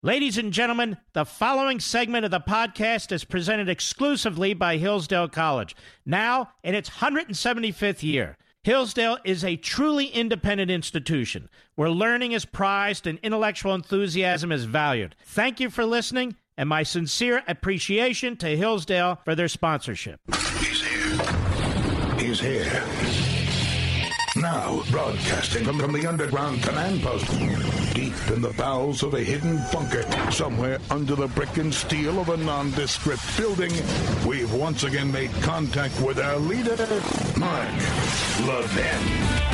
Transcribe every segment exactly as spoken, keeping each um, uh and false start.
Ladies and gentlemen, the following segment of the podcast is presented exclusively by Hillsdale College, now in its one hundred seventy-fifth year. Hillsdale is a truly independent institution where learning is prized and intellectual enthusiasm is valued. Thank you for listening, and my sincere appreciation to Hillsdale for their sponsorship. He's here. He's here. Now, broadcasting from, from the underground command post, deep in the bowels of a hidden bunker, somewhere under the brick and steel of a nondescript building, we've once again made contact with our leader, Mark Levin.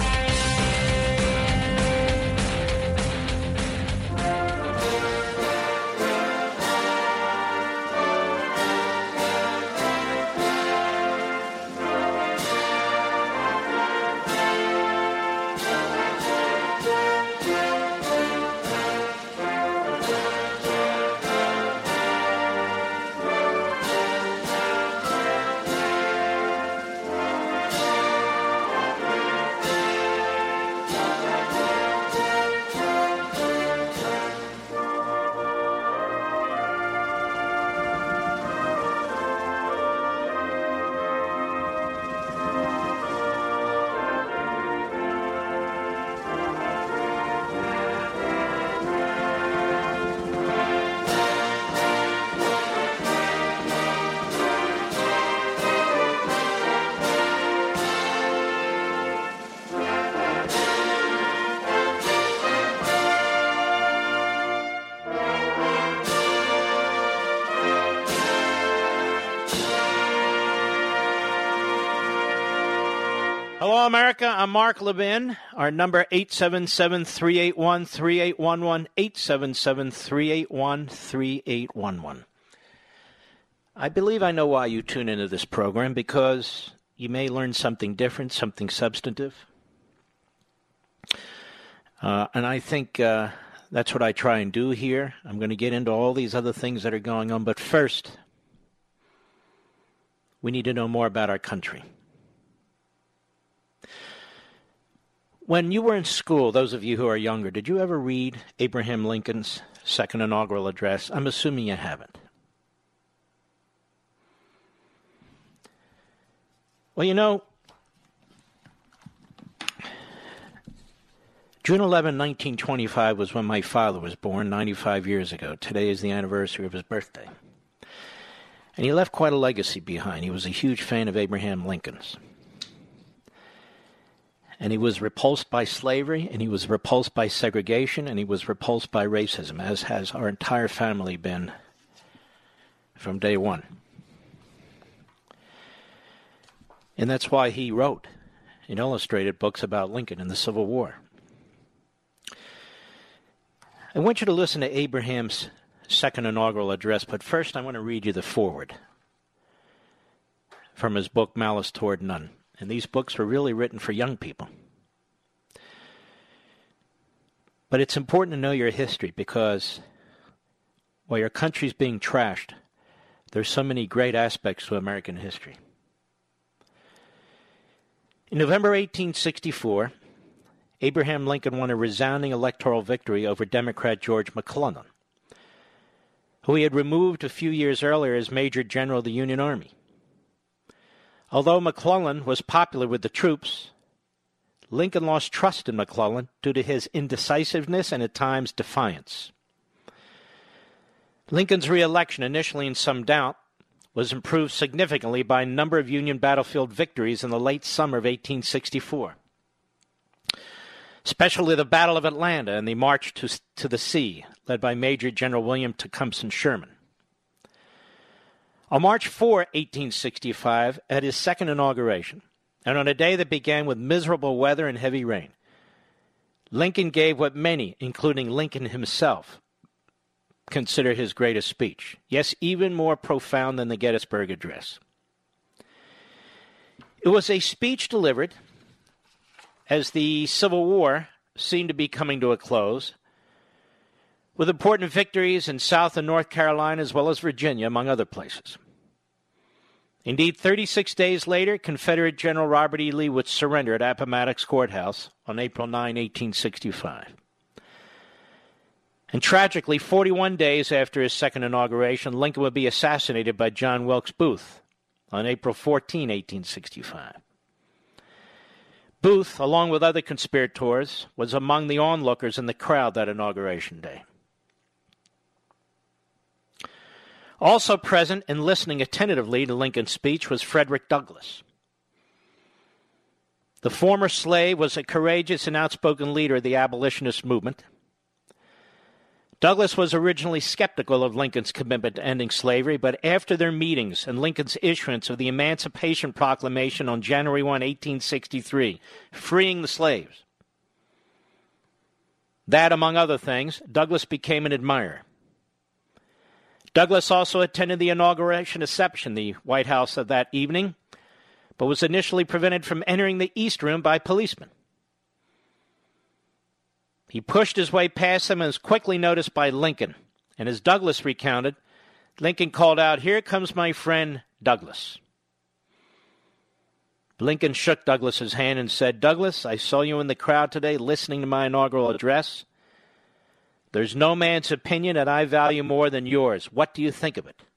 Hello, America. I'm Mark Levin. Our number, eight seven seven, three eight one, three eight one one, eight seven seven, three eight one, three eight one one. I believe I know why you tune into this program, because you may learn something different, something substantive. Uh, and I think uh, that's what I try and do here. I'm going to get into all these other things that are going on. But first, we need to know more about our country. When you were in school, those of you who are younger, did you ever read Abraham Lincoln's second inaugural address? I'm assuming you haven't. Well, you know, June eleventh, nineteen twenty-five was when my father was born, ninety-five years ago. Today is the anniversary of his birthday. And he left quite a legacy behind. He was a huge fan of Abraham Lincoln's. And he was repulsed by slavery, and he was repulsed by segregation, and he was repulsed by racism, as has our entire family been from day one. And that's why he wrote and illustrated books about Lincoln and the Civil War. I want you to listen to Abraham's second inaugural address, but first I want to read you the foreword from his book, Malice Toward None. And these books were really written for young people. But it's important to know your history, because while your country's being trashed, there's so many great aspects to American history. In November eighteen sixty-four, Abraham Lincoln won a resounding electoral victory over Democrat George McClellan, who he had removed a few years earlier as Major General of the Union Army. Although McClellan was popular with the troops, Lincoln lost trust in McClellan due to his indecisiveness and at times defiance. Lincoln's re-election, initially in some doubt, was improved significantly by a number of Union battlefield victories in the late summer of eighteen sixty-four, especially the Battle of Atlanta and the March to, to the Sea, led by Major General William Tecumseh Sherman. On March fourth, eighteen sixty-five, at his second inauguration, and on a day that began with miserable weather and heavy rain, Lincoln gave what many, including Lincoln himself, consider his greatest speech. Yes, even more profound than the Gettysburg Address. It was a speech delivered as the Civil War seemed to be coming to a close, with important victories in South and North Carolina as well as Virginia, among other places. Indeed, thirty-six days later, Confederate General Robert E. Lee would surrender at Appomattox Courthouse on April ninth, eighteen sixty-five. And tragically, forty-one days after his second inauguration, Lincoln would be assassinated by John Wilkes Booth on April fourteenth, eighteen sixty-five. Booth, along with other conspirators, was among the onlookers in the crowd that inauguration day. Also present and listening attentively to Lincoln's speech was Frederick Douglass. The former slave was a courageous and outspoken leader of the abolitionist movement. Douglass was originally skeptical of Lincoln's commitment to ending slavery, but after their meetings and Lincoln's issuance of the Emancipation Proclamation on January first, eighteen sixty-three, freeing the slaves, that, among other things, Douglass became an admirer. Douglass also attended the inauguration reception, the White House of that evening, but was initially prevented from entering the East Room by policemen. He pushed his way past them and was quickly noticed by Lincoln. And as Douglass recounted, Lincoln called out, "Here comes my friend Douglass." Lincoln shook Douglass's hand and said, "Douglass, I saw you in the crowd today listening to my inaugural address. There's no man's opinion that I value more than yours. What do you think of it?"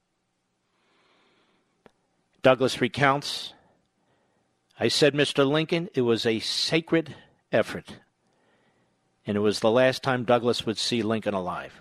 Douglass recounts, "I said, Mister Lincoln, it was a sacred effort. And it was the last time Douglass would see Lincoln alive."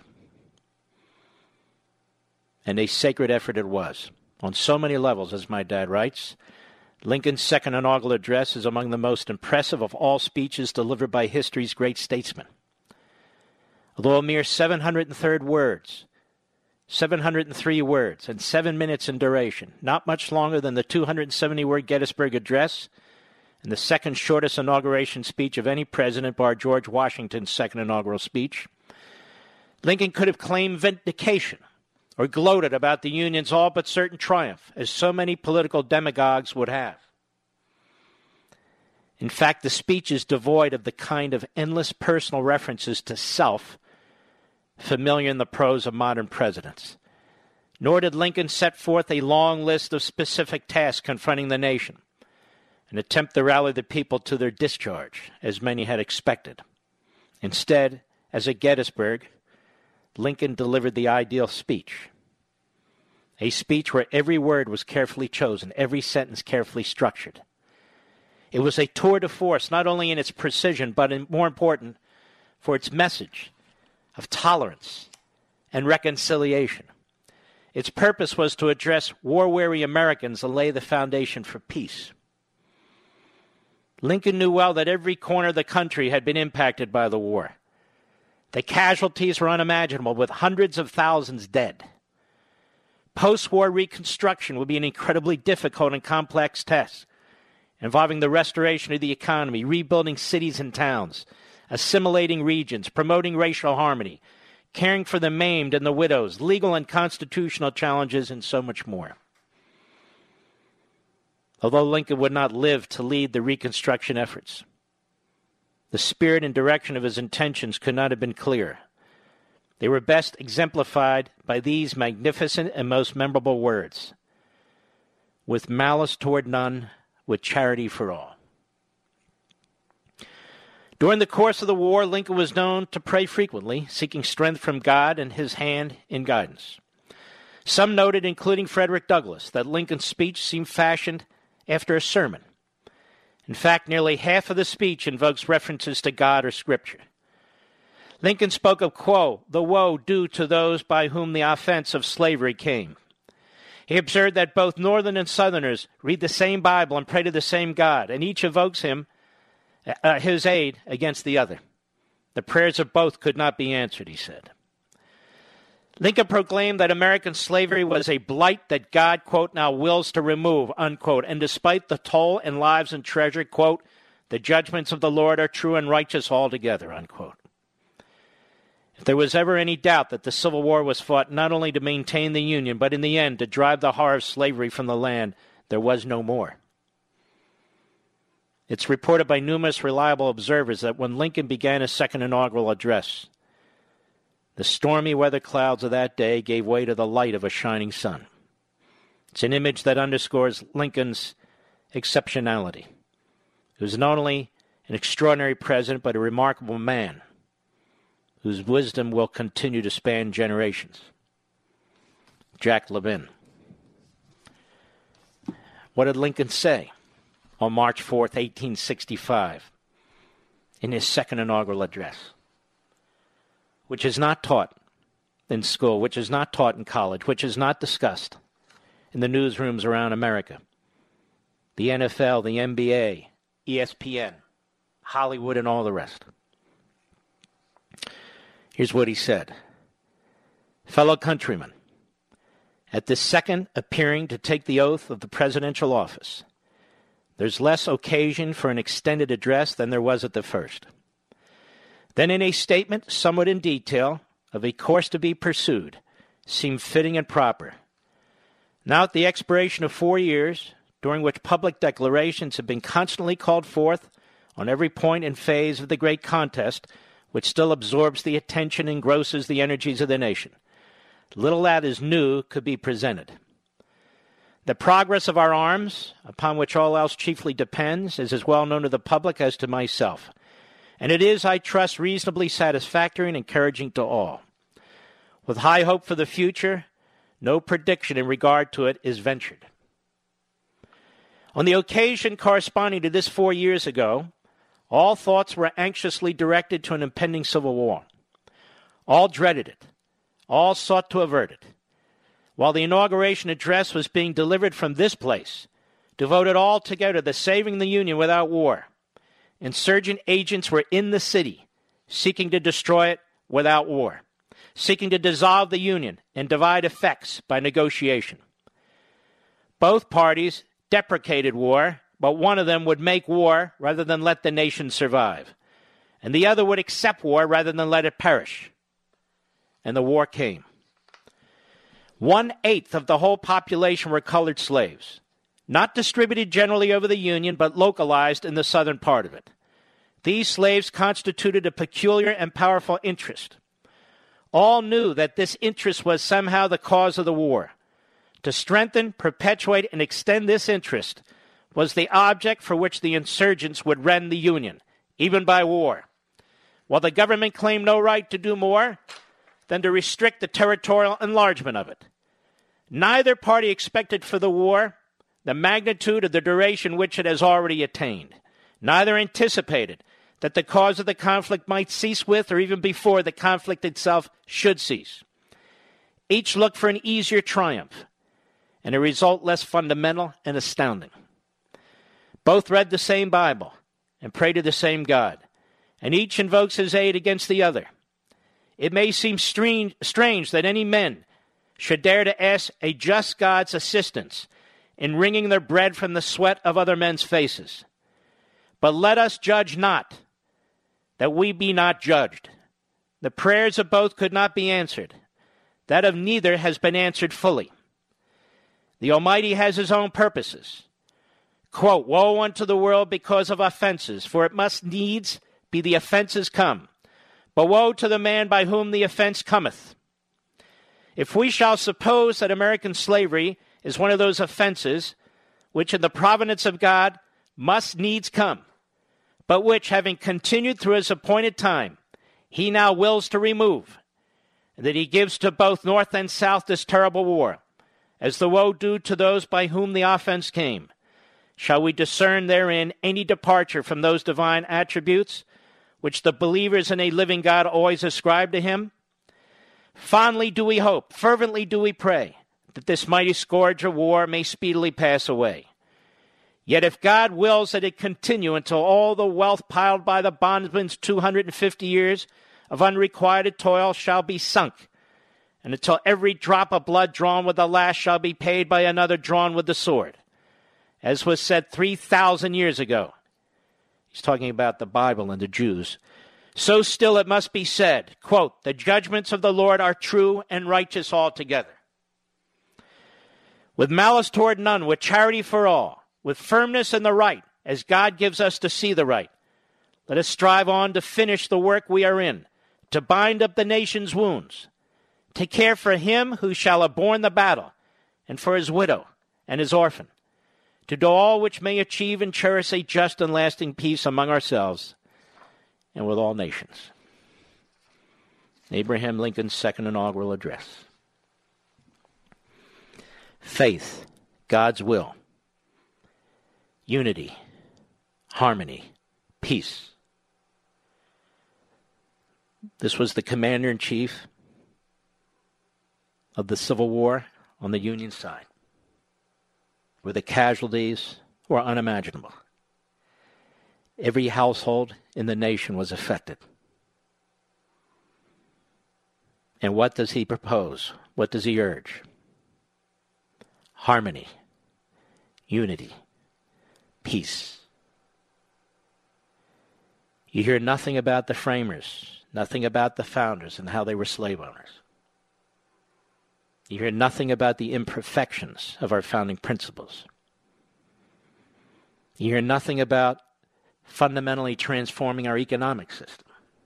And a sacred effort it was, on so many levels, as my dad writes. Lincoln's second inaugural address is among the most impressive of all speeches delivered by history's great statesmen. Although a mere seven hundred three words, seven hundred three words, and seven minutes in duration, not much longer than the two hundred seventy word Gettysburg Address, and the second shortest inauguration speech of any president, bar George Washington's second inaugural speech, Lincoln could have claimed vindication or gloated about the Union's all but certain triumph, as so many political demagogues would have. In fact, the speech is devoid of the kind of endless personal references to self familiar in the prose of modern presidents. Nor did Lincoln set forth a long list of specific tasks confronting the nation, and attempt to rally the people to their discharge, as many had expected. Instead, as at Gettysburg, Lincoln delivered the ideal speech. A speech where every word was carefully chosen, every sentence carefully structured. It was a tour de force, not only in its precision, but in, more important, for its message of tolerance and reconciliation. Its purpose was to address war-weary Americans and lay the foundation for peace. Lincoln knew well that every corner of the country had been impacted by the war. The casualties were unimaginable, with hundreds of thousands dead. Post-war reconstruction would be an incredibly difficult and complex task, involving the restoration of the economy, rebuilding cities and towns, assimilating regions, promoting racial harmony, caring for the maimed and the widows, legal and constitutional challenges, and so much more. Although Lincoln would not live to lead the Reconstruction efforts, the spirit and direction of his intentions could not have been clearer. They were best exemplified by these magnificent and most memorable words: "With malice toward none, with charity for all." During the course of the war, Lincoln was known to pray frequently, seeking strength from God and his hand in guidance. Some noted, including Frederick Douglass, that Lincoln's speech seemed fashioned after a sermon. In fact, nearly half of the speech invokes references to God or Scripture. Lincoln spoke of, quo, the woe due to those by whom the offense of slavery came. He observed that both Northern and Southerners read the same Bible and pray to the same God, and each evokes him, uh, his aid against the other. The prayers of both could not be answered, he said. Lincoln proclaimed that American slavery was a blight that God, quote, now wills to remove, unquote, and despite the toll and lives and treasure, quote, the judgments of the Lord are true and righteous altogether, unquote. If there was ever any doubt that the Civil War was fought not only to maintain the Union, but in the end to drive the horror of slavery from the land, there was no more. It's reported by numerous reliable observers that when Lincoln began his second inaugural address, the stormy weather clouds of that day gave way to the light of a shining sun. It's an image that underscores Lincoln's exceptionality. He was not only an extraordinary president, but a remarkable man whose wisdom will continue to span generations. Jack Levin. What did Lincoln say on March fourth, eighteen sixty-five, in his second inaugural address, which is not taught in school, which is not taught in college, which is not discussed in the newsrooms around America, the N F L, the N B A, E S P N, Hollywood, and all the rest? Here's what he said. Fellow countrymen, at this second appearing to take the oath of the presidential office, there's less occasion for an extended address than there was at the first. Then in a statement, somewhat in detail, of a course to be pursued, seemed fitting and proper. Now at the expiration of four years, during which public declarations have been constantly called forth on every point and phase of the great contest, which still absorbs the attention and engrosses the energies of the nation, little that is new could be presented. The progress of our arms, upon which all else chiefly depends, is as well known to the public as to myself, and it is, I trust, reasonably satisfactory and encouraging to all. With high hope for the future, no prediction in regard to it is ventured. On the occasion corresponding to this four years ago, all thoughts were anxiously directed to an impending civil war. All dreaded it. All sought to avert it. While the inauguration address was being delivered from this place, devoted altogether to saving the Union without war, insurgent agents were in the city, seeking to destroy it without war, seeking to dissolve the Union and divide effects by negotiation. Both parties deprecated war, but one of them would make war rather than let the nation survive, and the other would accept war rather than let it perish. And the war came. One-eighth of the whole population were colored slaves, not distributed generally over the Union, but localized in the southern part of it. These slaves constituted a peculiar and powerful interest. All knew that this interest was somehow the cause of the war. To strengthen, perpetuate, and extend this interest was the object for which the insurgents would rend the Union, even by war. While the government claimed no right to do more than to restrict the territorial enlargement of it. Neither party expected for the war the magnitude of the duration which it has already attained. Neither anticipated that the cause of the conflict might cease with or even before the conflict itself should cease. Each looked for an easier triumph and a result less fundamental and astounding. Both read the same Bible and pray to the same God, and each invokes his aid against the other. It may seem strange, strange that any men should dare to ask a just God's assistance in wringing their bread from the sweat of other men's faces. But let us judge not, that we be not judged. The prayers of both could not be answered. That of neither has been answered fully. The Almighty has his own purposes. Quote, woe unto the world because of offenses, for it must needs be the offenses come. But woe to the man by whom the offense cometh. If we shall suppose that American slavery is one of those offenses which in the providence of God must needs come, but which, having continued through his appointed time, he now wills to remove, and that he gives to both North and South this terrible war, as the woe due to those by whom the offense came, shall we discern therein any departure from those divine attributes which the believers in a living God always ascribe to him? Fondly do we hope, fervently do we pray, that this mighty scourge of war may speedily pass away. Yet if God wills that it continue until all the wealth piled by the bondsman's two hundred fifty years of unrequited toil shall be sunk, and until every drop of blood drawn with the lash shall be paid by another drawn with the sword, as was said three thousand years ago. He's talking about the Bible and the Jews. So still it must be said, quote, the judgments of the Lord are true and righteous altogether. With malice toward none, with charity for all, with firmness in the right, as God gives us to see the right, let us strive on to finish the work we are in, to bind up the nation's wounds, to care for him who shall have borne the battle, and for his widow and his orphan, to do all which may achieve and cherish a just and lasting peace among ourselves and with all nations. Abraham Lincoln's second inaugural address. Faith, God's will, unity, harmony, peace. This was the commander-in-chief of the Civil War on the Union side, where the casualties were unimaginable. Every household in the nation was affected. And what does he propose? What does he urge? Harmony, unity, peace. You hear nothing about the framers, nothing about the founders and how they were slave owners. You hear nothing about the imperfections of our founding principles. You hear nothing about fundamentally transforming our economic system.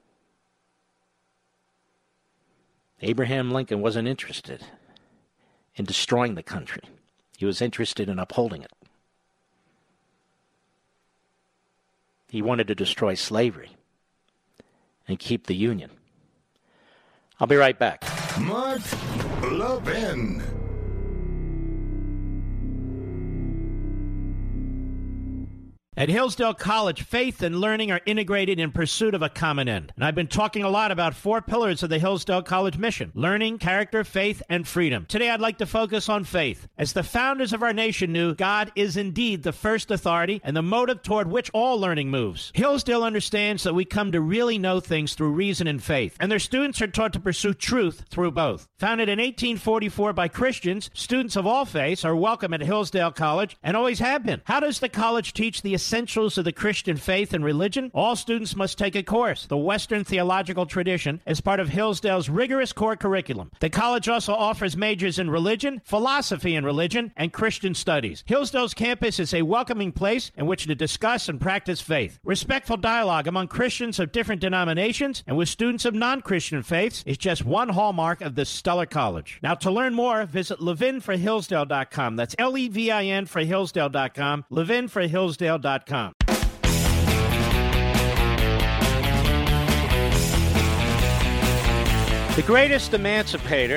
Abraham Lincoln wasn't interested in destroying the country. He was interested in upholding it. He wanted to destroy slavery and keep the Union. I'll be right back. Mark Levin. At Hillsdale College, faith and learning are integrated in pursuit of a common end. And I've been talking a lot about four pillars of the Hillsdale College mission: learning, character, faith, and freedom. Today I'd like to focus on faith. As the founders of our nation knew, God is indeed the first authority and the motive toward which all learning moves. Hillsdale understands that we come to really know things through reason and faith, and their students are taught to pursue truth through both. Founded in eighteen forty-four by Christians, students of all faiths are welcome at Hillsdale College and always have been. How does the college teach the essentials of the Christian faith and religion? All students must take a course, the Western Theological Tradition, as part of Hillsdale's rigorous core curriculum. The college also offers majors in religion, philosophy in religion, and Christian studies. Hillsdale's campus is a welcoming place in which to discuss and practice faith. Respectful dialogue among Christians of different denominations and with students of non-Christian faiths is just one hallmark of this stellar college. Now, to learn more, visit levin for hillsdale dot com. That's L E V I N for hillsdale dot com, levin for hillsdale dot com. The greatest emancipator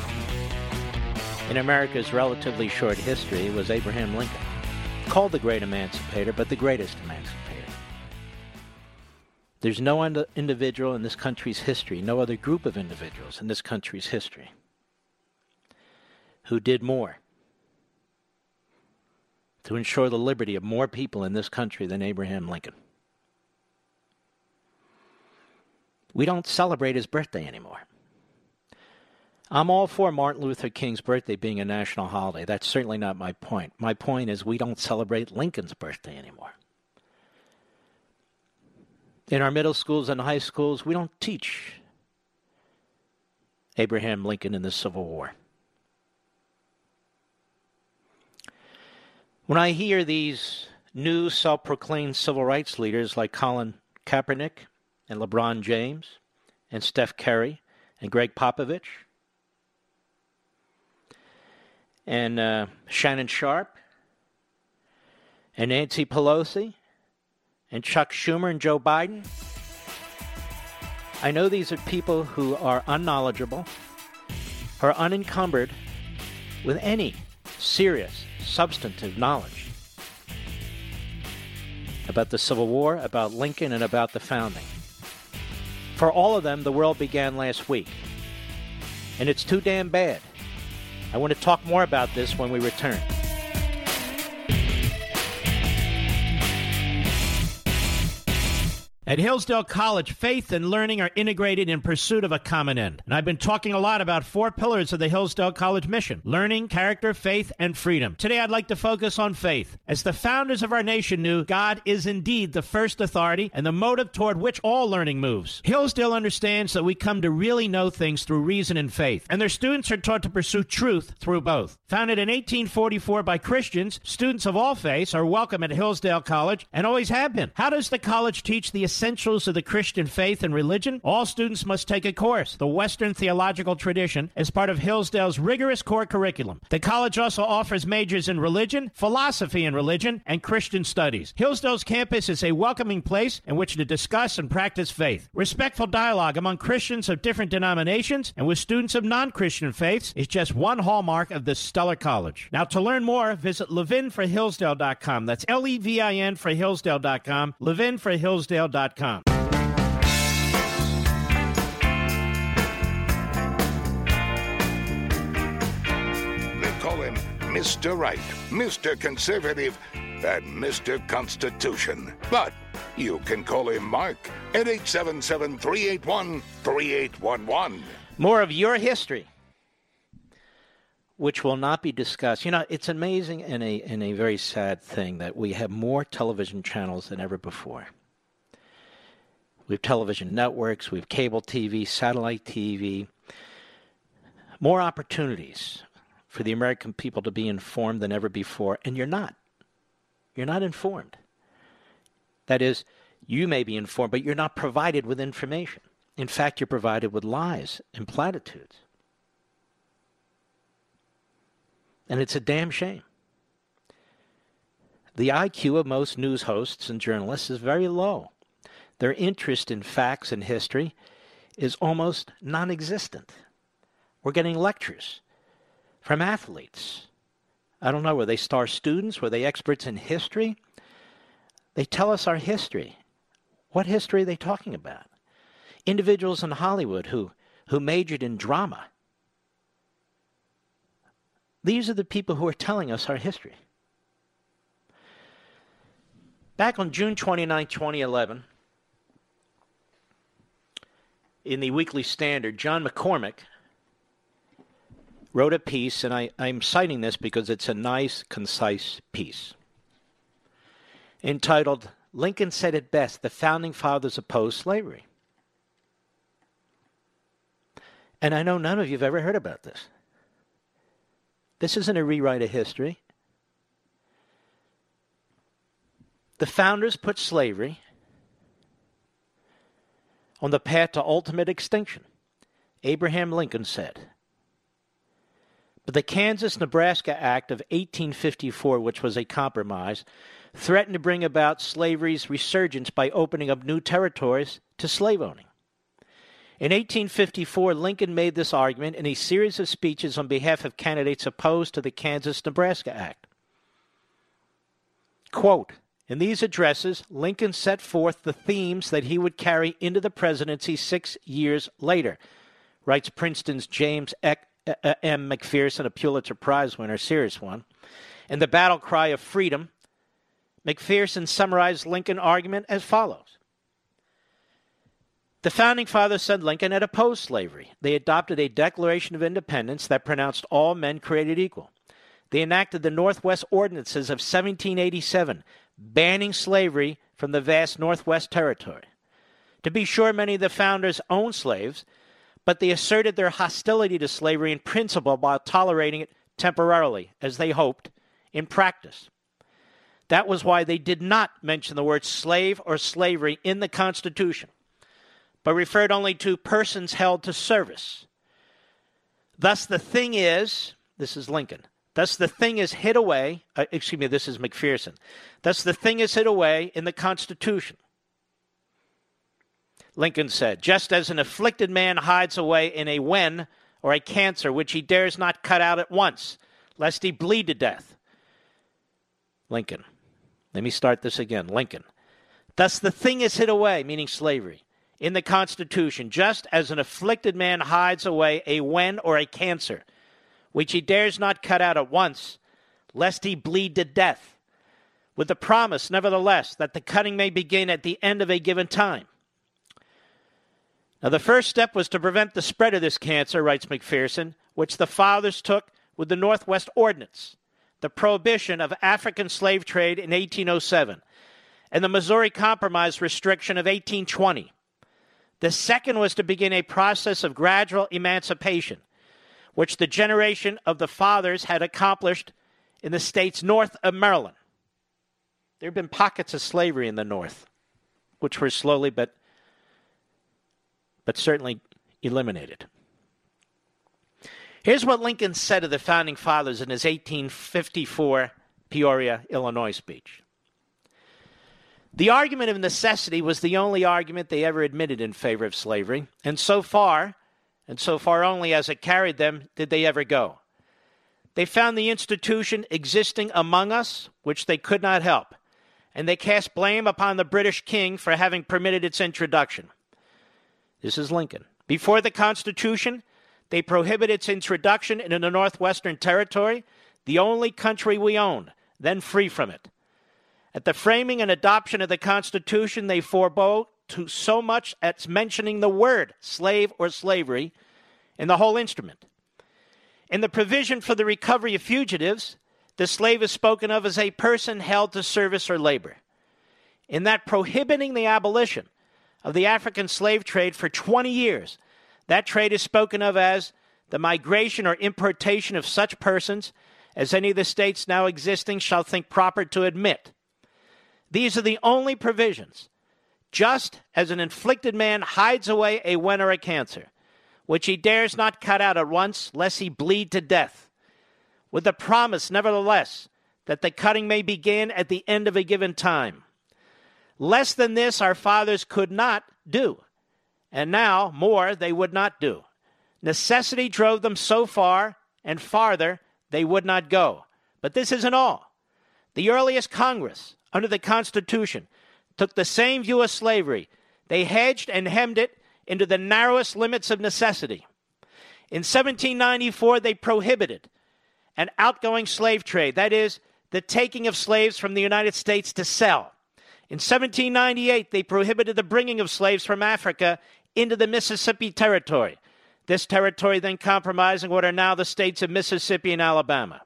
in America's relatively short history was Abraham Lincoln. Called the great emancipator, but the greatest emancipator. There's no ind- individual in this country's history, no other group of individuals in this country's history who did more to ensure the liberty of more people in this country than Abraham Lincoln. We don't celebrate his birthday anymore. I'm all for Martin Luther King's birthday being a national holiday. That's certainly not my point. My point is we don't celebrate Lincoln's birthday anymore. In our middle schools and high schools, we don't teach Abraham Lincoln in the Civil War. When I hear these new self-proclaimed civil rights leaders like Colin Kaepernick and LeBron James and Steph Curry and Greg Popovich and uh, Shannon Sharp and Nancy Pelosi and Chuck Schumer and Joe Biden, I know these are people who are unknowledgeable, are unencumbered with any serious, substantive knowledge about the Civil War, about Lincoln, and about the founding. For all of them, the world began last week, and it's too damn bad. I want to talk more about this when we return. At Hillsdale College, faith and learning are integrated in pursuit of a common end. And I've been talking a lot about four pillars of the Hillsdale College mission: learning, character, faith, and freedom. Today I'd like to focus on faith. As the founders of our nation knew, God is indeed the first authority and the motive toward which all learning moves. Hillsdale understands that we come to really know things through reason and faith, and their students are taught to pursue truth through both. Founded in eighteen forty-four by Christians, students of all faiths are welcome at Hillsdale College and always have been. How does the college teach the Essentials of the Christian Faith and Religion, all students must take a course, The Western Theological Tradition, as part of Hillsdale's rigorous core curriculum. The college also offers majors in religion, philosophy and religion, and Christian studies. Hillsdale's campus is a welcoming place in which to discuss and practice faith. Respectful dialogue among Christians of different denominations and with students of non-Christian faiths is just one hallmark of this stellar college. Now, to learn more, visit levin for hillsdale dot com. That's L E V I N for hillsdale dot com. levin for hillsdale dot com. They call him Mister Right, Mister Conservative, and Mister Constitution. But you can call him Mark at eight seven seven, three eight one, three eight one one. More of your history, which will not be discussed. You know, it's amazing and a, and a very sad thing that we have more television channels than ever before. We have television networks, we have cable T V, satellite T V, more opportunities for the American people to be informed than ever before, and you're not. You're not informed. That is, you may be informed, but you're not provided with information. In fact, you're provided with lies and platitudes. And it's a damn shame. The I Q of most news hosts and journalists is very low. Their interest in facts and history is almost non-existent. We're getting lectures from athletes. I don't know, were they star students? Were they experts in history? They tell us our history. What history are they talking about? Individuals in Hollywood who, who majored in drama. These are the people who are telling us our history. Back on June twenty-ninth, twenty eleven, in the Weekly Standard, John McCormick wrote a piece, and I, I'm citing this because it's a nice, concise piece, entitled, "Lincoln Said It Best, the Founding Fathers Opposed Slavery." And I know none of you have ever heard about this. This isn't a rewrite of history. The founders put slavery on the path to ultimate extinction. Abraham Lincoln said. But the Kansas-Nebraska Act of eighteen fifty-four, which was a compromise, threatened to bring about slavery's resurgence by opening up new territories to slave owning. In eighteen fifty-four, Lincoln made this argument in a series of speeches on behalf of candidates opposed to the Kansas-Nebraska Act. Quote, in these addresses, Lincoln set forth the themes that he would carry into the presidency six years later, writes Princeton's James M. McPherson, a Pulitzer Prize winner, serious one. In the battle cry of freedom, McPherson summarized Lincoln's argument as follows. The Founding Fathers said Lincoln had opposed slavery. They adopted a Declaration of Independence that pronounced all men created equal. They enacted the Northwest Ordinances of seventeen eighty-seven, banning slavery from the vast Northwest Territory. To be sure, many of the founders owned slaves, but they asserted their hostility to slavery in principle while tolerating it temporarily, as they hoped, in practice. That was why they did not mention the word slave or slavery in the Constitution, but referred only to persons held to service. Thus the thing is, this is Lincoln, thus the thing is hid away, uh, excuse me, this is McPherson, thus the thing is hid away in the Constitution. Lincoln said, just as an afflicted man hides away in a wen or a cancer which he dares not cut out at once, lest he bleed to death. Lincoln. Let me start this again. Lincoln. Thus the thing is hid away, meaning slavery, in the Constitution, just as an afflicted man hides away a wen or a cancer, which he dares not cut out at once, lest he bleed to death, with the promise, nevertheless, that the cutting may begin at the end of a given time. Now, the first step was to prevent the spread of this cancer, writes McPherson, which the fathers took with the Northwest Ordinance, the prohibition of African slave trade in eighteen oh seven, and the Missouri Compromise restriction of eighteen twenty. The second was to begin a process of gradual emancipation, which the generation of the fathers had accomplished in the states north of Maryland. There have been pockets of slavery in the North, which were slowly but but certainly eliminated. Here's what Lincoln said of the Founding Fathers in his eighteen fifty-four Peoria, Illinois speech. The argument of necessity was the only argument they ever admitted in favor of slavery, and so far, and so far only as it carried them, did they ever go. They found the institution existing among us, which they could not help, and they cast blame upon the British king for having permitted its introduction. This is Lincoln. Before the Constitution, they prohibited its introduction into the Northwestern Territory, the only country we owned, then free from it. At the framing and adoption of the Constitution, they forbore to so much as mentioning the word slave or slavery in the whole instrument. In the provision for the recovery of fugitives, the slave is spoken of as a person held to service or labor. In that prohibiting the abolition of the African slave trade for twenty years, that trade is spoken of as the migration or importation of such persons as any of the states now existing shall think proper to admit. These are the only provisions, just as an inflicted man hides away a wen or a cancer, which he dares not cut out at once, lest he bleed to death, with the promise, nevertheless, that the cutting may begin at the end of a given time. Less than this our fathers could not do, and now more they would not do. Necessity drove them so far, and farther they would not go. But this isn't all. The earliest Congress, under the Constitution, took the same view of slavery. They hedged and hemmed it into the narrowest limits of necessity. In seventeen ninety-four, they prohibited an outgoing slave trade, that is, the taking of slaves from the United States to sell. In seventeen ninety-eight, they prohibited the bringing of slaves from Africa into the Mississippi Territory, this territory then comprising what are now the states of Mississippi and Alabama.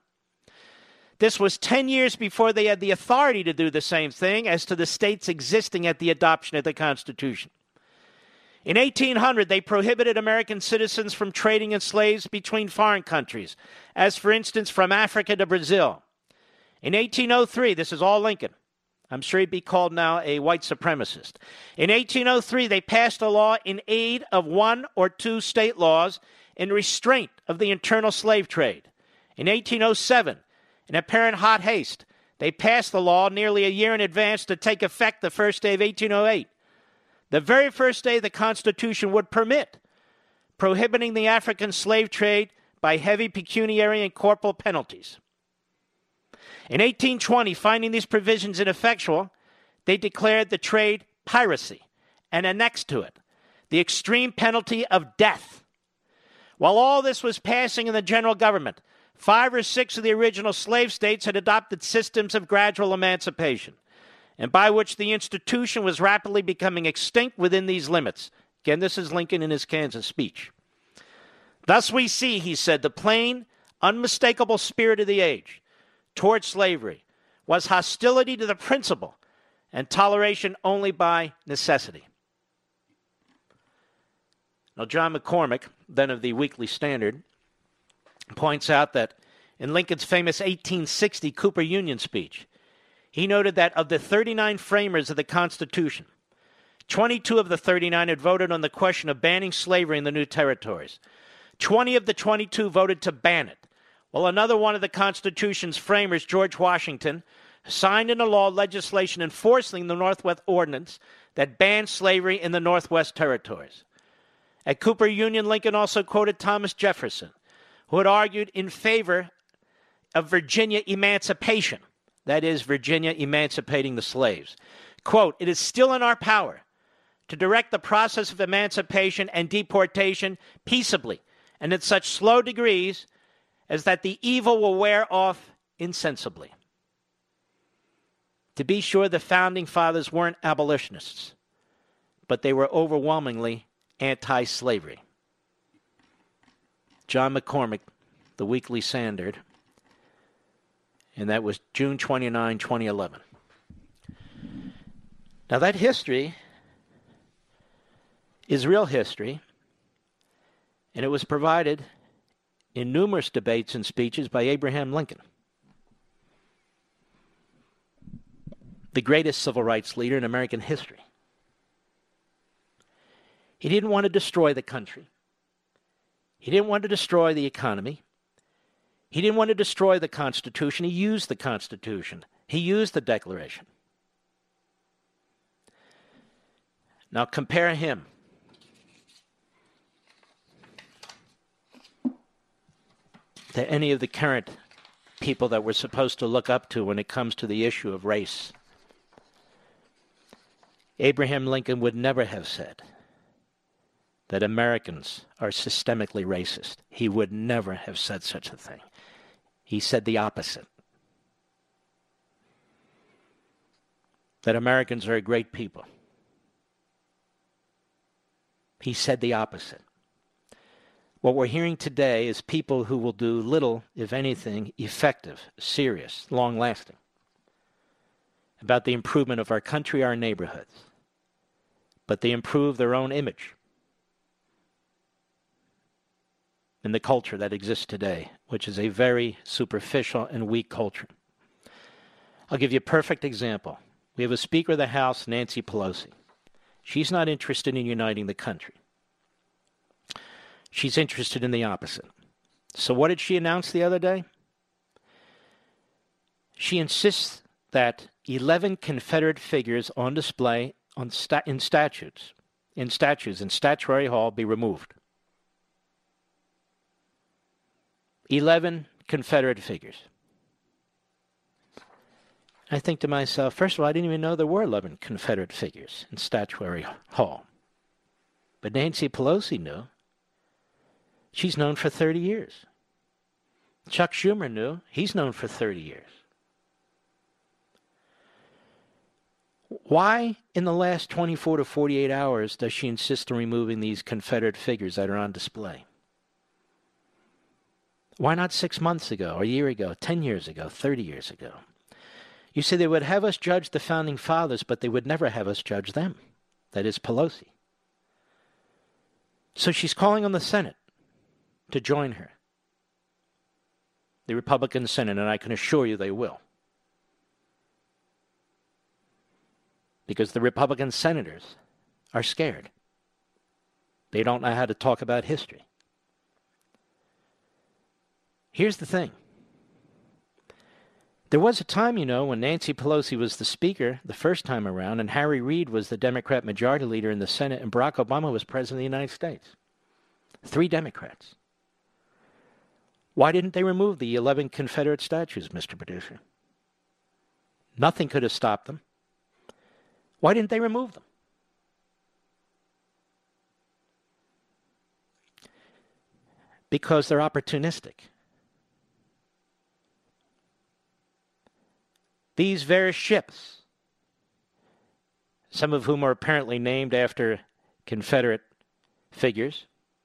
This was ten years before they had the authority to do the same thing as to the states existing at the adoption of the Constitution. In eighteen hundred, they prohibited American citizens from trading in slaves between foreign countries, as, for instance, from Africa to Brazil. In eighteen oh three, this is all Lincoln. I'm sure he'd be called now a white supremacist. In eighteen oh three, they passed a law in aid of one or two state laws in restraint of the internal slave trade. In eighteen oh seven, in apparent hot haste, they passed the law nearly a year in advance to take effect the first day of eighteen oh eight. The very first day the Constitution would permit, prohibiting the African slave trade by heavy pecuniary and corporal penalties. In eighteen twenty, finding these provisions ineffectual, they declared the trade piracy and annexed to it the extreme penalty of death. While all this was passing in the general government, five or six of the original slave states had adopted systems of gradual emancipation, and by which the institution was rapidly becoming extinct within these limits. Again, this is Lincoln in his Kansas speech. Thus we see, he said, the plain, unmistakable spirit of the age toward slavery was hostility to the principle and toleration only by necessity. Now, John McCormick, then of the Weekly Standard, points out that in Lincoln's famous eighteen sixty Cooper Union speech, he noted that of the thirty-nine framers of the Constitution, twenty-two of the thirty-nine had voted on the question of banning slavery in the new territories. twenty of the twenty-two voted to ban it, while another one of the Constitution's framers, George Washington, signed into law legislation enforcing the Northwest Ordinance that banned slavery in the Northwest Territories. At Cooper Union, Lincoln also quoted Thomas Jefferson, who had argued in favor of Virginia emancipation, that is, Virginia emancipating the slaves. Quote, "It is still in our power to direct the process of emancipation and deportation peaceably and in such slow degrees as that the evil will wear off insensibly." To be sure, the Founding Fathers weren't abolitionists, but they were overwhelmingly anti-slavery. John McCormick, the Weekly Standard, and that was June twenty-ninth, twenty eleven. Now that history is real history, and it was provided in numerous debates and speeches by Abraham Lincoln, the greatest civil rights leader in American history. He didn't want to destroy the country. He didn't want to destroy the economy. He didn't want to destroy the Constitution. He used the Constitution. He used the Declaration. Now compare him to any of the current people that we're supposed to look up to when it comes to the issue of race. Abraham Lincoln would never have said that Americans are systemically racist. He would never have said such a thing. He said the opposite. That Americans are a great people. He said the opposite. What we're hearing today is people who will do little, if anything, effective, serious, long-lasting about the improvement of our country, our neighborhoods. But they improve their own image in the culture that exists today, which is a very superficial and weak culture. I'll give you a perfect example. We have a Speaker of the House, Nancy Pelosi. She's not interested in uniting the country. She's interested in the opposite. So what did she announce the other day? She insists that eleven Confederate figures on display on sta- in statutes, in statues in Statuary Hall be removed. eleven Confederate figures. I think to myself, first of all, I didn't even know there were eleven Confederate figures in Statuary Hall. But Nancy Pelosi knew. She's known for thirty years. Chuck Schumer knew. He's known for thirty years. Why, in the last twenty-four to forty-eight hours, does she insist on removing these Confederate figures that are on display? Why not six months ago, a year ago, ten years ago, thirty years ago? You see, they would have us judge the Founding Fathers, but they would never have us judge them. That is Pelosi. So she's calling on the Senate to join her. The Republican Senate, and I can assure you they will. Because the Republican senators are scared. They don't know how to talk about history. Here's the thing. There was a time, you know, when Nancy Pelosi was the Speaker the first time around, and Harry Reid was the Democrat Majority Leader in the Senate, and Barack Obama was President of the United States. Three Democrats. Why didn't they remove the eleven Confederate statues, Mister Producer? Nothing could have stopped them. Why didn't they remove them? Because they're opportunistic. These various ships, some of whom are apparently named after Confederate figures,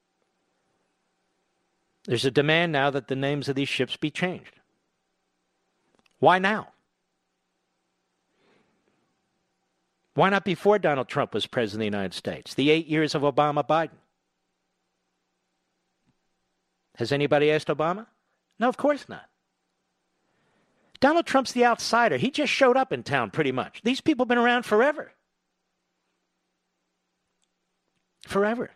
there's a demand now that the names of these ships be changed. Why now? Why not before Donald Trump was President of the United States? The eight years of Obama-Biden. Has anybody asked Obama? No, of course not. Donald Trump's the outsider. He just showed up in town pretty much. These people have been around forever. Forever.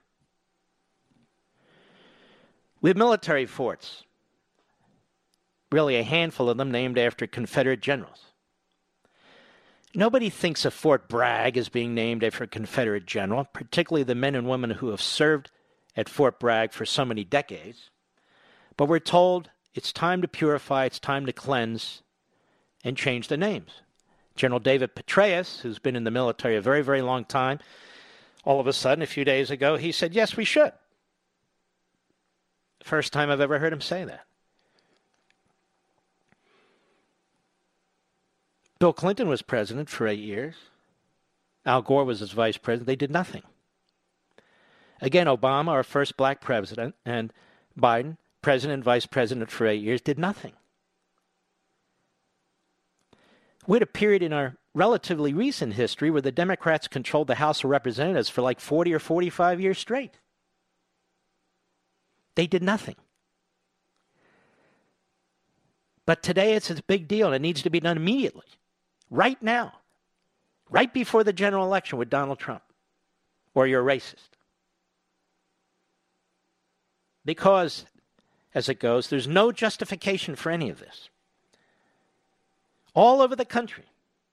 We have military forts. Really a handful of them named after Confederate generals. Nobody thinks of Fort Bragg as being named after a Confederate general, particularly the men and women who have served at Fort Bragg for so many decades. But we're told it's time to purify, it's time to cleanse, and change the names. General David Petraeus, who's been in the military a very, very long time, all of a sudden, a few days ago, he said, yes, we should. First time I've ever heard him say that. Bill Clinton was president for eight years. Al Gore was his vice president. They did nothing. Again, Obama, our first black president, and Biden, president and vice president for eight years, did nothing. We had a period in our relatively recent history where the Democrats controlled the House of Representatives for like forty or forty-five years straight. They did nothing. But today it's a big deal, and it needs to be done immediately. Right now. Right before the general election with Donald Trump. Or you're a racist. Because, as it goes, there's no justification for any of this. All over the country,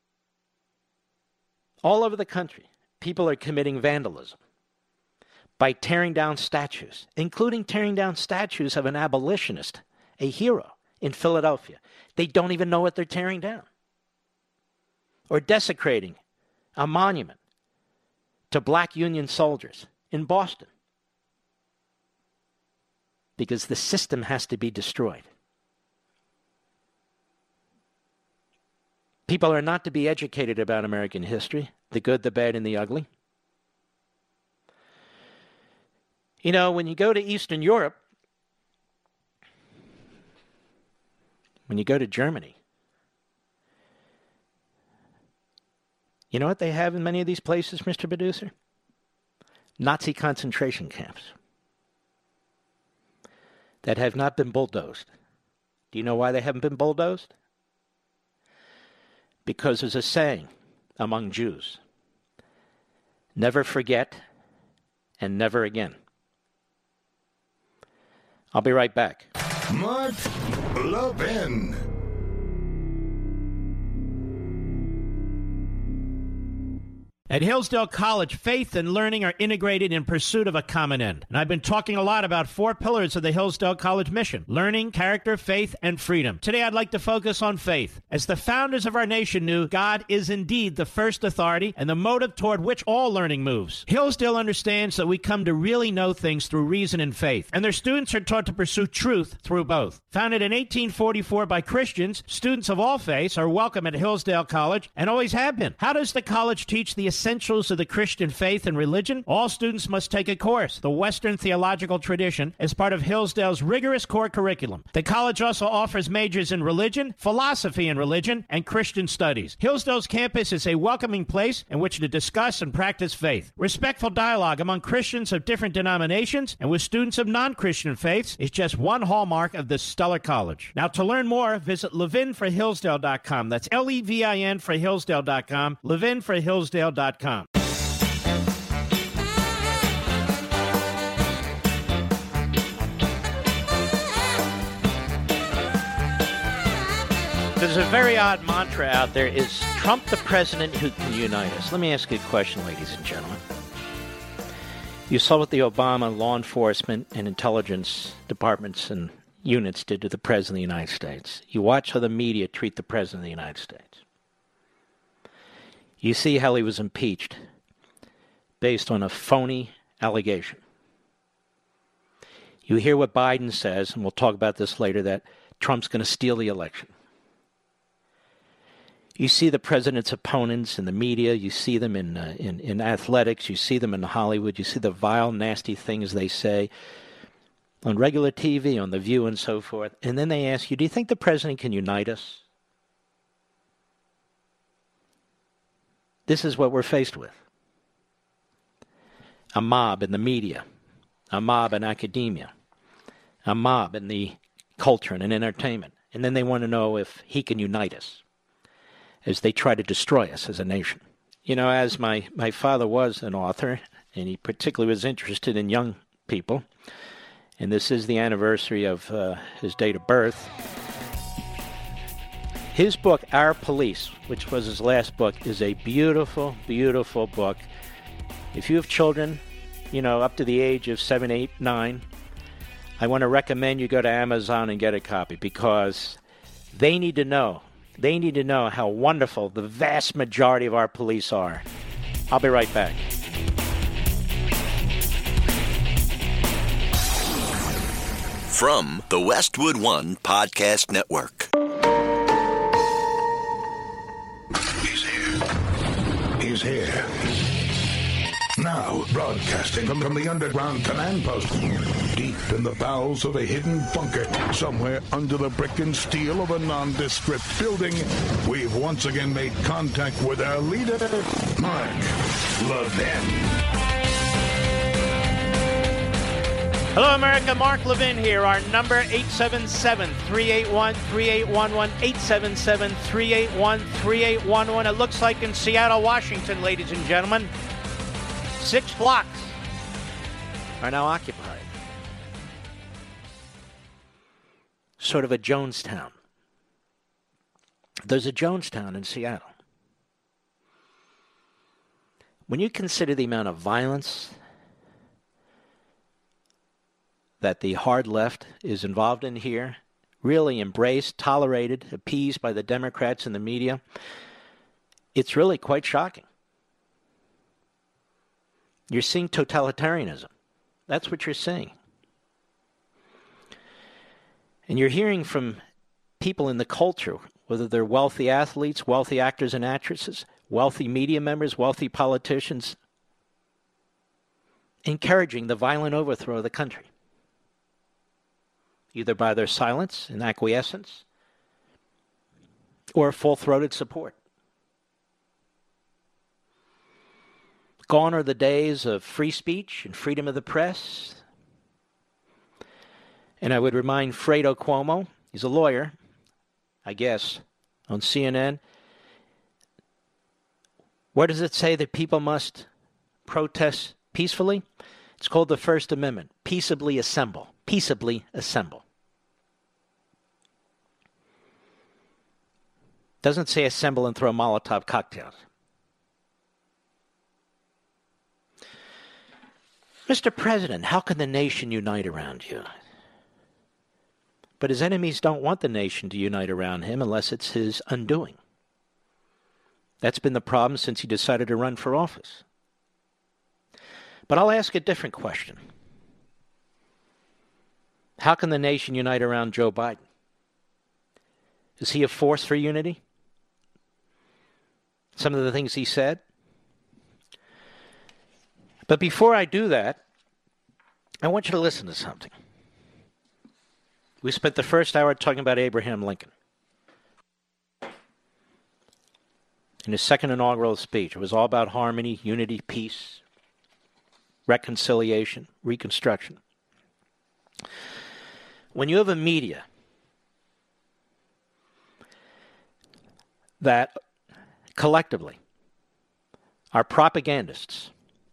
all over the country, people are committing vandalism by tearing down statues, including tearing down statues of an abolitionist, a hero in Philadelphia. They don't even know what they're tearing down. Or desecrating a monument to black Union soldiers in Boston. Because the system has to be destroyed. People are not to be educated about American history, the good, the bad, and the ugly. You know, when you go to Eastern Europe, when you go to Germany, you know what they have in many of these places, Mister Producer? Nazi concentration camps that have not been bulldozed. Do you know why they haven't been bulldozed? Because there's a saying among Jews, never forget and never again. I'll be right back. Mark Levin. At Hillsdale College, faith and learning are integrated in pursuit of a common end. And I've been talking a lot about four pillars of the Hillsdale College mission: learning, character, faith, and freedom. Today, I'd like to focus on faith. As the founders of our nation knew, God is indeed the first authority and the motive toward which all learning moves. Hillsdale understands that we come to really know things through reason and faith, and their students are taught to pursue truth through both. Founded in eighteen forty-four by Christians, students of all faiths are welcome at Hillsdale College and always have been. How does the college teach the essentials of the Christian faith and religion? All students must take a course, the Western Theological Tradition, as part of Hillsdale's rigorous core curriculum. The college also offers majors in religion, philosophy in religion, and Christian studies. Hillsdale's campus is a welcoming place in which to discuss and practice faith. Respectful dialogue among Christians of different denominations and with students of non-Christian faiths is just one hallmark of this stellar college. Now, to learn more, visit levin for hillsdale dot com. That's L E V I N for hillsdale dot com, levin for hillsdale dot com. There's a very odd mantra out there. Is Trump the president who can unite us? Let me ask you a question, ladies and gentlemen. You saw what the Obama law enforcement and intelligence departments and units did to the President of the United States. You watch how the media treat the President of the United States. You see how he was impeached based on a phony allegation. You hear what Biden says, and we'll talk about this later, that Trump's going to steal the election. You see the president's opponents in the media. You see them in, uh, in in athletics. You see them in Hollywood. You see the vile, nasty things they say on regular T V, on The View, and so forth. And then they ask you, do you think the president can unite us? This is what we're faced with. A mob in the media, a mob in academia, a mob in the culture and in entertainment. And then they want to know if he can unite us as they try to destroy us as a nation. You know, as my, my father was an author, and he particularly was interested in young people, and this is the anniversary of uh, his date of birth. His book, Our Police, which was his last book, is a beautiful, beautiful book. If you have children, you know, up to the age of seven, eight, nine, I want to recommend you go to Amazon and get a copy, because they need to know, they need to know how wonderful the vast majority of our police are. I'll be right back. From the Westwood One Podcast Network. He's here. He's here. Now, broadcasting from, from the underground command post, deep in the bowels of a hidden bunker, somewhere under the brick and steel of a nondescript building, we've once again made contact with our leader, Mark Levin. Hello, America. Mark Levin here. Our number, eight seven seven, three eight one, three eight one one, eight seven seven, three eight one, three eight one one. It looks like in Seattle, Washington, ladies and gentlemen, six blocks are now occupied. sort of a Jonestown. There's a Jonestown in Seattle. When you consider the amount of violence that the hard left is involved in here, really embraced, tolerated, appeased by the Democrats and the media, it's really quite shocking. You're seeing totalitarianism. That's what you're seeing. And you're hearing from people in the culture, whether they're wealthy athletes, wealthy actors and actresses, wealthy media members, wealthy politicians, encouraging the violent overthrow of the country, either by their silence and acquiescence or full-throated support. Gone are the days of free speech and freedom of the press. And I would remind Fredo Cuomo, he's a lawyer, I guess, on C N N. Where does it say that people must protest peacefully? It's called the First Amendment. Peaceably assemble. Peaceably assemble. Doesn't say assemble and throw Molotov cocktails. Mister President, how can the nation unite around you? But his enemies don't want the nation to unite around him unless it's his undoing. That's been the problem since he decided to run for office. But I'll ask a different question. How can the nation unite around Joe Biden? Is he a force for unity? Some of the things he said? But before I do that, I want you to listen to something. We spent the first hour talking about Abraham Lincoln. In his second inaugural speech, it was all about harmony, unity, peace, reconciliation, reconstruction. When you have a media that collectively are propagandists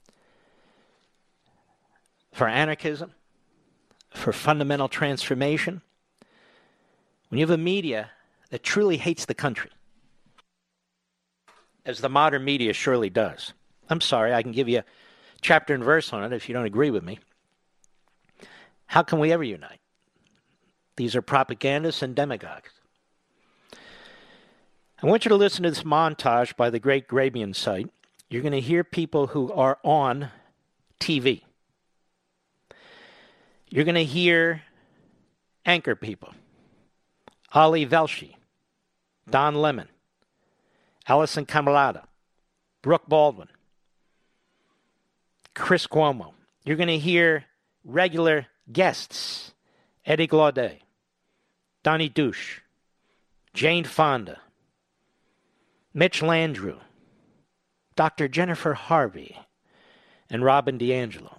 for anarchism, for fundamental transformation, when you have a media that truly hates the country, as the modern media surely does. I'm sorry, I can give you a chapter and verse on it if you don't agree with me. How can we ever unite? These are propagandists and demagogues. I want you to listen to this montage by the Great Grabian site. You're going to hear people who are on T V. You're going to hear anchor people. Ali Velshi, Don Lemon, Allison Camerata, Brooke Baldwin, Chris Cuomo. You're going to hear regular guests, Eddie Glaudet, Donnie Douche, Jane Fonda, Mitch Landrieu, Doctor Jennifer Harvey, and Robin DiAngelo.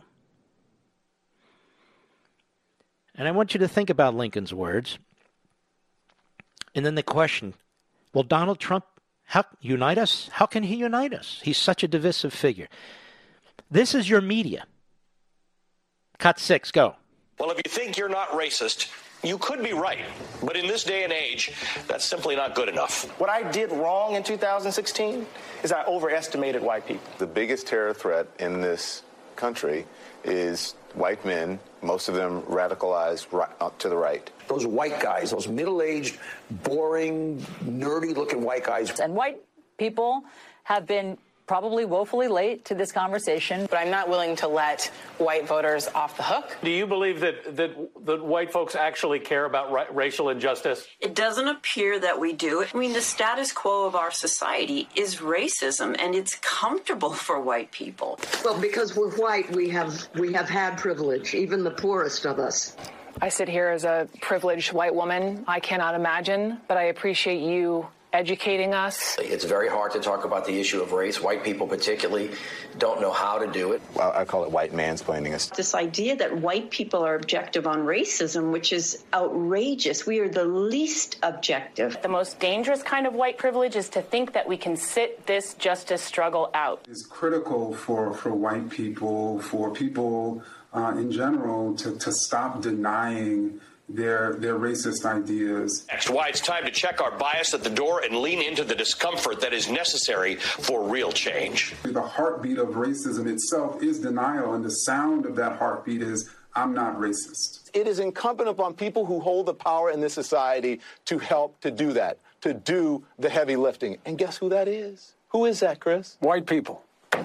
And I want you to think about Lincoln's words. And then the question, will Donald Trump how, unite us? How can he unite us? He's such a divisive figure. This is your media. Cut six, go. Well, if you think you're not racist, you could be right. But in this day and age, that's simply not good enough. What I did wrong in two thousand sixteen is I overestimated white people. The biggest terror threat in this country is white men, most of them radicalized right, uh, to the right. Those white guys, those middle-aged, boring, nerdy-looking white guys. And white people have been probably woefully late to this conversation. But I'm not willing to let white voters off the hook. Do you believe that that, that white folks actually care about ra- racial injustice? It doesn't appear that we do. I mean, the status quo of our society is racism, and it's comfortable for white people. Well, because we're white, we have we have had privilege, even the poorest of us. I sit here as a privileged white woman. I cannot imagine, but I appreciate you educating us. It's very hard to talk about the issue of race. White people particularly don't know how to do it. Well, I call it white mansplaining us. This idea that white people are objective on racism, which is outrageous. We are the least objective. The most dangerous kind of white privilege is to think that we can sit this justice struggle out. It's critical for, for white people, for people uh, in general, to, to stop denying their their racist ideas. Next, why it's time to check our bias at the door and lean into the discomfort that is necessary for real change. The heartbeat of racism itself is denial, and the sound of that heartbeat is, I'm not racist. It is incumbent upon people who hold the power in this society to help to do that, to do the heavy lifting. And guess who that is? Who is that, Chris? White people.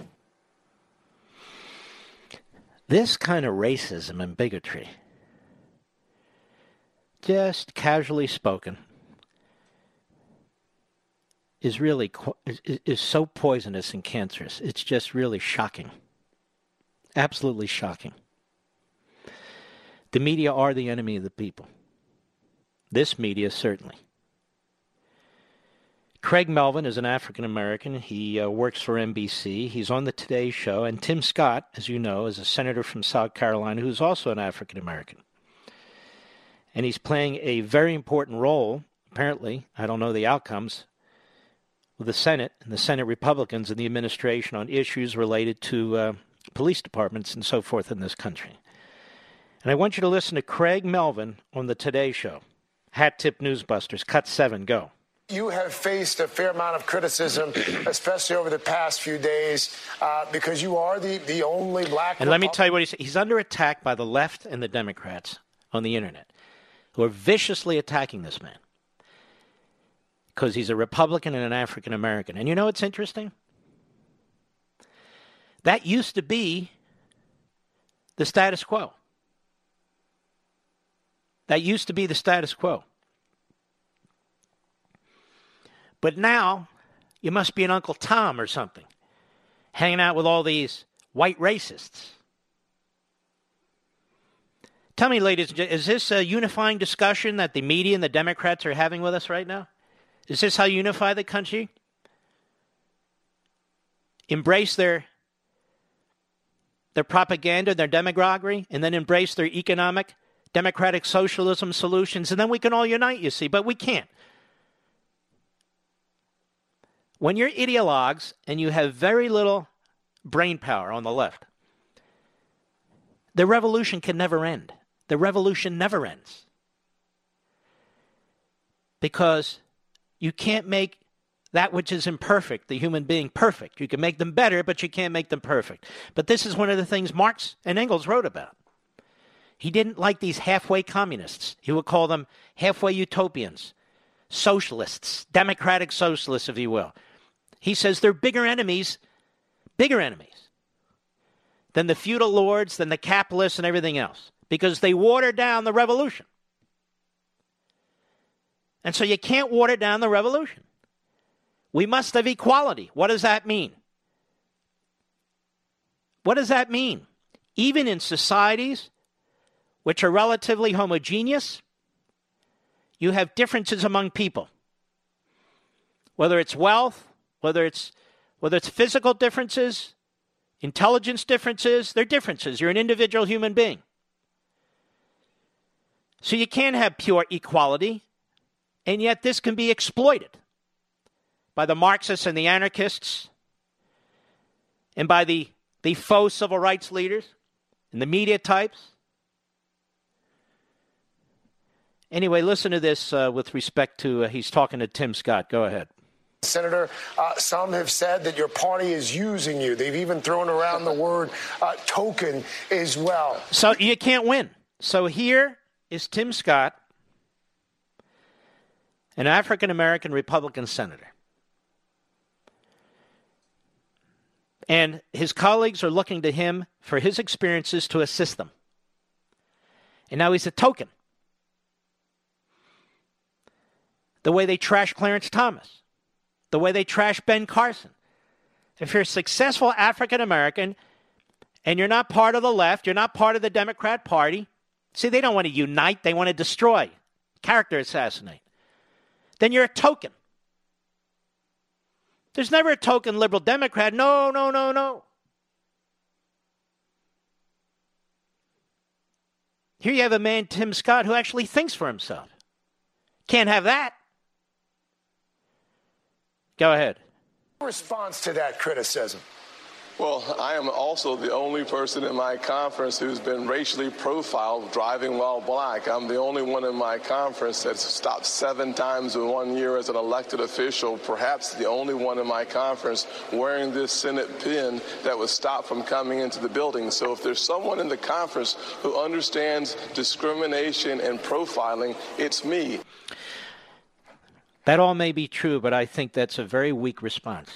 This kind of racism and bigotry, just casually spoken, is really is, is so poisonous and cancerous. It's just really shocking. Absolutely shocking. The media are the enemy of the people. This media, certainly. Craig Melvin is an African-American. He uh, works for N B C. He's on the Today Show. And Tim Scott, as you know, is a senator from South Carolina who's also an African-American. And he's playing a very important role, apparently, I don't know the outcomes, with the Senate and the Senate Republicans and the administration on issues related to uh, police departments and so forth in this country. And I want you to listen to Craig Melvin on the Today Show. Hat Tip Newsbusters, cut seven, go. You have faced a fair amount of criticism, especially over the past few days, uh, because you are the, the only black... And let me tell you what he's... He's under attack by the left and the Democrats on the internet, who are viciously attacking this man because he's a Republican and an African-American. And you know what's interesting? That used to be the status quo. That used to be the status quo. But now, you must be an Uncle Tom or something, hanging out with all these white racists. Tell me, ladies, is this a unifying discussion that the media and the Democrats are having with us right now? Is this how you unify the country? Embrace their, their propaganda, their demagoguery, and then embrace their economic, democratic socialism solutions, and then we can all unite, you see, but we can't. When you're ideologues and you have very little brain power on the left, the revolution can never end. The revolution never ends. Because you can't make that which is imperfect, the human being, perfect. You can make them better, but you can't make them perfect. But this is one of the things Marx and Engels wrote about. He didn't like these halfway communists. He would call them halfway utopians, socialists, democratic socialists, if you will. He says they're bigger enemies, bigger enemies than the feudal lords, than the capitalists and everything else, because they water down the revolution. And so you can't water down the revolution. We must have equality. What does that mean? What does that mean? Even in societies which are relatively homogeneous, you have differences among people. Whether it's wealth, whether it's whether it's physical differences, intelligence differences, they're differences. You're an individual human being. So you can't have pure equality, and yet this can be exploited by the Marxists and the anarchists and by the, the faux civil rights leaders and the media types. Anyway, listen to this uh, with respect to, uh, he's talking to Tim Scott. Go ahead. Senator, uh, some have said that your party is using you. They've even thrown around the word uh, token as well. So you can't win. So here is Tim Scott, an African-American Republican senator. And his colleagues are looking to him for his experiences to assist them. And now he's a token. The way they trash Clarence Thomas. The way they trash Ben Carson. If you're a successful African-American and you're not part of the left, you're not part of the Democrat Party, see, they don't want to unite, they want to destroy, character assassinate, then you're a token. There's never a token liberal Democrat. No, no, no, no. Here you have a man, Tim Scott, who actually thinks for himself. Can't have that. Go ahead. Response to that criticism. Well, I am also the only person in my conference who's been racially profiled driving while black. I'm the only one in my conference that's stopped seven times in one year as an elected official, perhaps the only one in my conference wearing this Senate pin that was stopped from coming into the building. So if there's someone in the conference who understands discrimination and profiling, it's me. That all may be true, but I think that's a very weak response.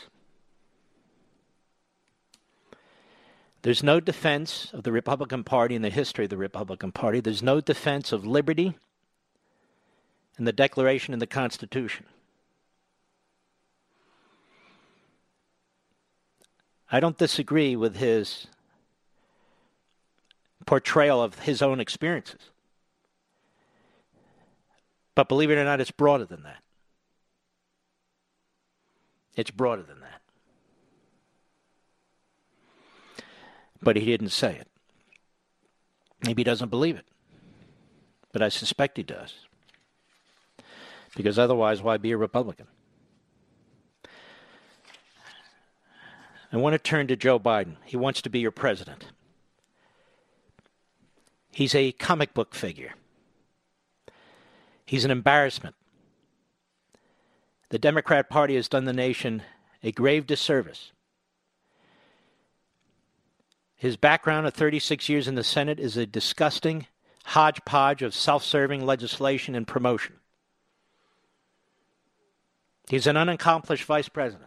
There's no defense of the Republican Party in the history of the Republican Party. There's no defense of liberty in the Declaration and the Constitution. I don't disagree with his portrayal of his own experiences. But believe it or not, it's broader than that. It's broader than that. But he didn't say it. Maybe he doesn't believe it. But I suspect he does. Because otherwise, why be a Republican? I want to turn to Joe Biden. He wants to be your president. He's a comic book figure. He's an embarrassment. The Democrat Party has done the nation a grave disservice. His background of thirty-six years in the Senate is a disgusting hodgepodge of self-serving legislation and promotion. He's an unaccomplished vice president.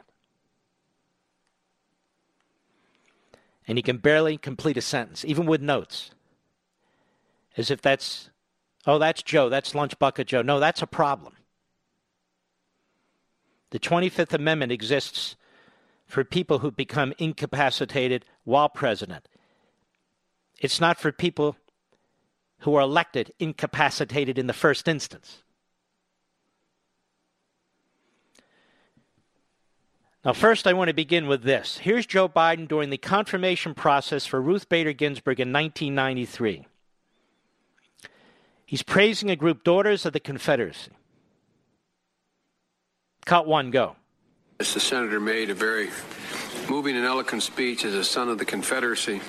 And he can barely complete a sentence, even with notes. As if that's, oh, that's Joe, that's Lunch Bucket Joe. No, that's a problem. The twenty-fifth Amendment exists for people who become incapacitated while president. It's not for people who are elected incapacitated in the first instance. Now, first, I want to begin with this. Here's Joe Biden during the confirmation process for Ruth Bader Ginsburg in nineteen ninety-three. He's praising a group, Daughters of the Confederacy. Cut one, go. The senator made a very moving and eloquent speech as a son of the Confederacy,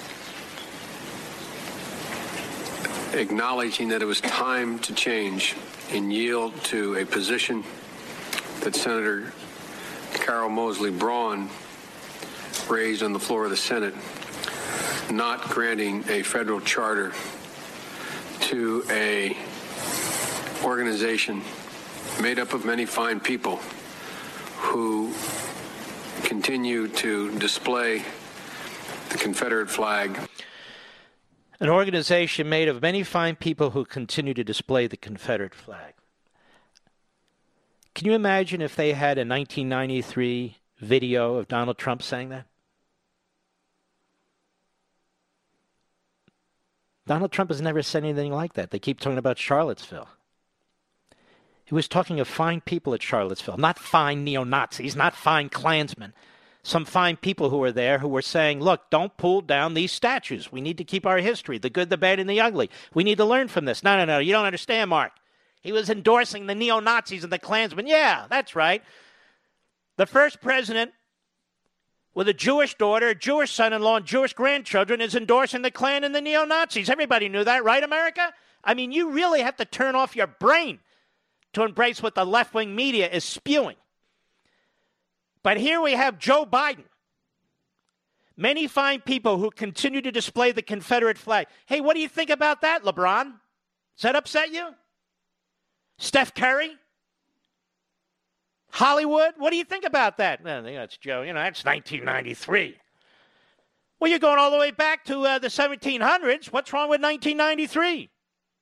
acknowledging that it was time to change and yield to a position that Senator Carol Moseley Braun raised on the floor of the Senate, not granting a federal charter to a organization made up of many fine people who continue to display the Confederate flag. An organization made of many fine people who continue to display the Confederate flag. Can you imagine if they had a nineteen ninety-three video of Donald Trump saying that? Donald Trump has never said anything like that. They keep talking about Charlottesville. He was talking of fine people at Charlottesville, not fine neo-Nazis, not fine Klansmen. Some fine people who were there who were saying, look, don't pull down these statues. We need to keep our history, the good, the bad, and the ugly. We need to learn from this. No, no, no, you don't understand, Mark. He was endorsing the neo-Nazis and the Klansmen. Yeah, that's right. The first president with a Jewish daughter, a Jewish son-in-law, and Jewish grandchildren is endorsing the Klan and the neo-Nazis. Everybody knew that, right, America? I mean, you really have to turn off your brain to embrace what the left-wing media is spewing. But here we have Joe Biden. Many fine people who continue to display the Confederate flag. Hey, what do you think about that, LeBron? Does that upset you? Steph Curry? Hollywood? What do you think about that? Well, that's Joe. You know, that's nineteen ninety-three. Well, you're going all the way back to uh, the seventeen hundreds. What's wrong with nineteen ninety-three?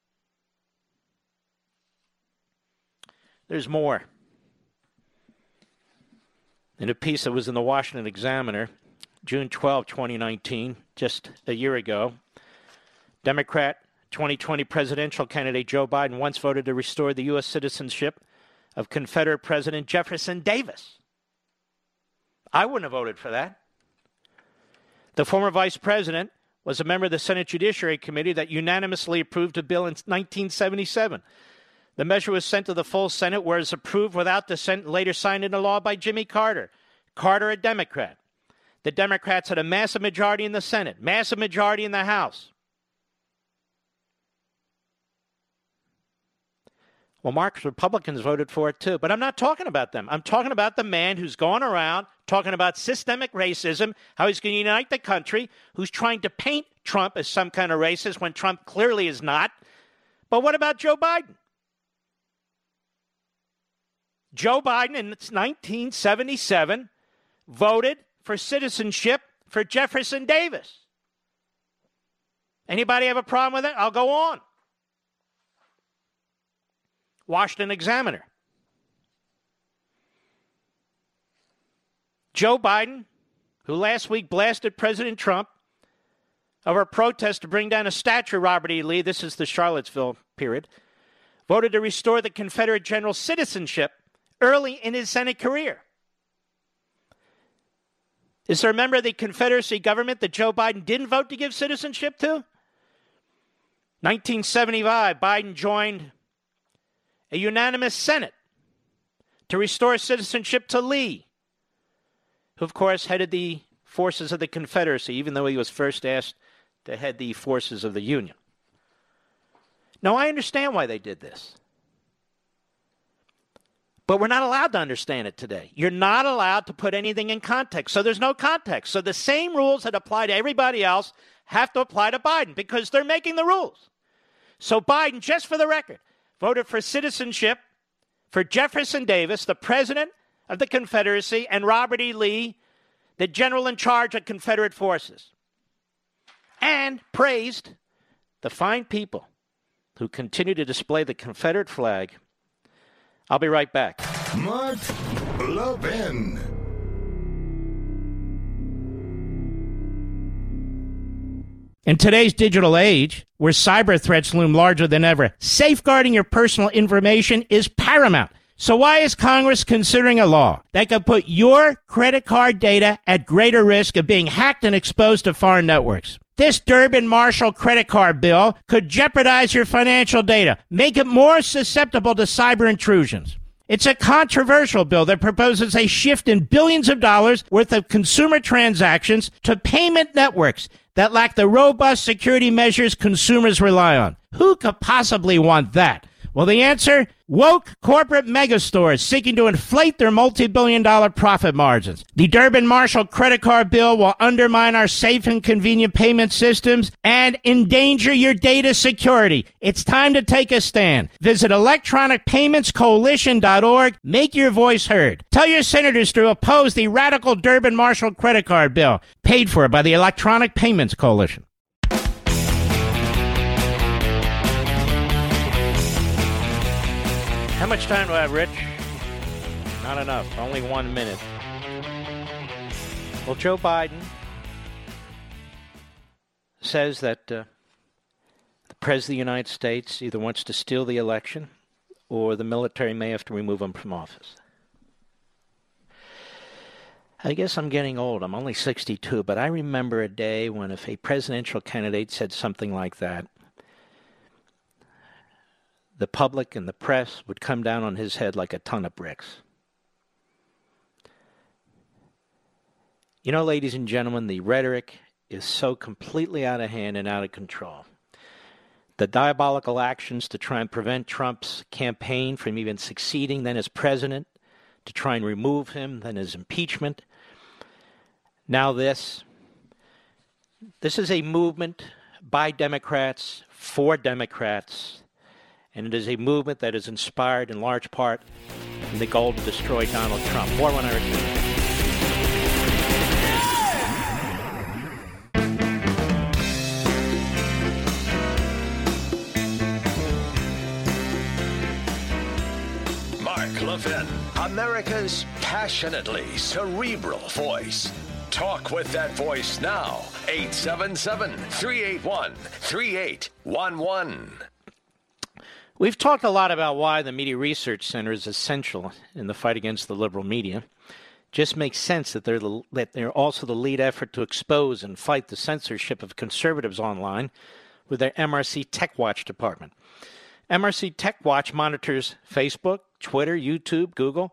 There's more. In a piece that was in the Washington Examiner, June twelfth, twenty nineteen, just a year ago, Democrat twenty twenty presidential candidate Joe Biden once voted to restore the U S citizenship of Confederate President Jefferson Davis. I wouldn't have voted for that. The former vice president was a member of the Senate Judiciary Committee that unanimously approved a bill in nineteen seventy-seven. The measure was sent to the full Senate, where it was approved without dissent and later signed into law by Jimmy Carter. Carter, a Democrat. the Democrats had a massive majority in the Senate, massive majority in the House. Well, Mark's Republicans voted for it too. But I'm not talking about them. I'm talking about the man who's going around talking about systemic racism, how he's going to unite the country, who's trying to paint Trump as some kind of racist when Trump clearly is not. But what about Joe Biden? Joe Biden in nineteen seventy-seven voted for citizenship for Jefferson Davis. Anybody have a problem with it? I'll go on. Washington Examiner. Joe Biden, who last week blasted President Trump over a protest to bring down a statue of Robert E. Lee, this is the Charlottesville period, voted to restore the Confederate general's citizenship early in his Senate career. Is there a member of the Confederacy government that Joe Biden didn't vote to give citizenship to? nineteen seventy-five, Biden joined a unanimous Senate to restore citizenship to Lee, who, of course, headed the forces of the Confederacy, even though he was first asked to head the forces of the Union. Now, I understand why they did this. But we're not allowed to understand it today. You're not allowed to put anything in context. So there's no context. So the same rules that apply to everybody else have to apply to Biden because they're making the rules. So Biden, just for the record, voted for citizenship for Jefferson Davis, the president of the Confederacy, and Robert E. Lee, the general in charge of Confederate forces, and praised the fine people who continue to display the Confederate flag. I'll be right back. Mark Levin. In today's digital age, where cyber threats loom larger than ever, safeguarding your personal information is paramount. So why is Congress considering a law that could put your credit card data at greater risk of being hacked and exposed to foreign networks? This Durbin-Marshall credit card bill could jeopardize your financial data, make it more susceptible to cyber intrusions. It's a controversial bill that proposes a shift in billions of dollars worth of consumer transactions to payment networks that lack the robust security measures consumers rely on. Who could possibly want that? Well, the answer? Woke corporate megastores seeking to inflate their multi-billion dollar profit margins. The Durbin-Marshall credit card bill will undermine our safe and convenient payment systems and endanger your data security. It's time to take a stand. Visit electronic payments coalition dot org. Make your voice heard. Tell your senators to oppose the radical Durbin-Marshall credit card bill, paid for by the Electronic Payments Coalition. How much time do I have, Rich? Not enough. Only one minute. Well, Joe Biden says that uh, the President of the United States either wants to steal the election or the military may have to remove him from office. I guess I'm getting old. I'm only sixty-two, but I remember a day when if a presidential candidate said something like that, the public and the press would come down on his head like a ton of bricks. You know, ladies and gentlemen, the rhetoric is so completely out of hand and out of control. The diabolical actions to try and prevent Trump's campaign from even succeeding then as president, to try and remove him, then his impeachment. Now this. This is a movement by Democrats, for Democrats, and it is a movement that is inspired in large part in the goal to destroy Donald Trump. More when I return. Mark Levin, America's passionately cerebral voice. Talk with that voice now. eight seven seven, three eight one, three eight one one. We've talked a lot about why the Media Research Center is essential in the fight against the liberal media. Just makes sense that they're, the, that they're also the lead effort to expose and fight the censorship of conservatives online with their M R C Tech Watch department. M R C Tech Watch monitors Facebook, Twitter, YouTube, Google,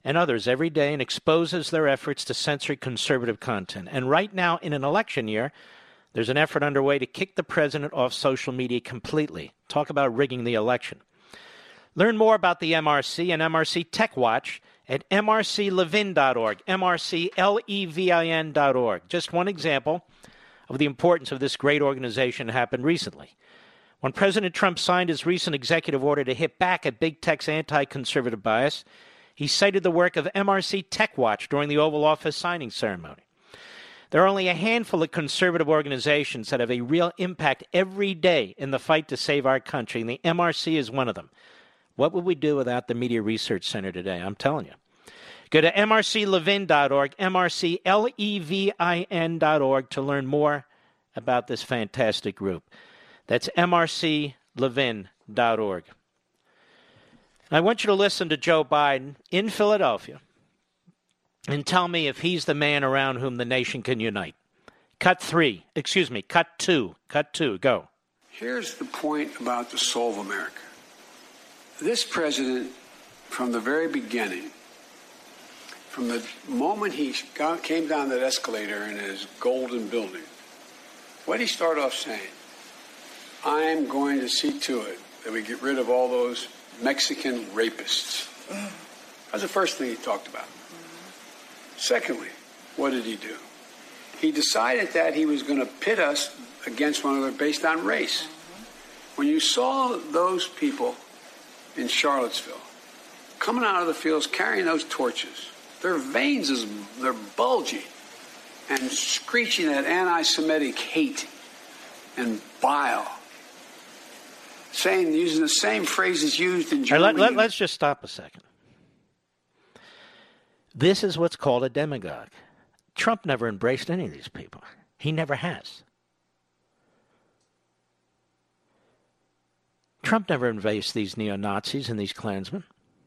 and others every day and exposes their efforts to censor conservative content. And right now, in an election year, there's an effort underway to kick the president off social media completely. Talk about rigging the election. Learn more about the M R C and M R C Tech Watch at M R C levin dot org, M R C levin dot org. Just one example of the importance of this great organization happened recently. When President Trump signed his recent executive order to hit back at big tech's anti-conservative bias, he cited the work of M R C Tech Watch during the Oval Office signing ceremony. There are only a handful of conservative organizations that have a real impact every day in the fight to save our country, and the M R C is one of them. What would we do without the Media Research Center today? I'm telling you. Go to M R C levin dot org, M R C levin dot org to learn more about this fantastic group. That's M R C levin dot org. I want you to listen to Joe Biden in Philadelphia and tell me if he's the man around whom the nation can unite. Cut three. Excuse me, cut two. Cut two. Go. Here's the point about the soul of America. This president, from the very beginning, from the moment he got, came down that escalator in his golden building, what did he start off saying? I'm going to see to it that we get rid of all those Mexican rapists. That was the first thing he talked about. Secondly, what did he do? He decided that he was going to pit us against one another based on race. When you saw those people in Charlottesville coming out of the fields carrying those torches, their veins, is, they're bulgy and screeching that anti-Semitic hate and bile, saying, using the same phrases used in Germany. Right, let, let, let's just stop a second. This is what's called a demagogue. Trump never embraced any of these people. He never has. Trump never embraced these neo-Nazis and these Klansmen.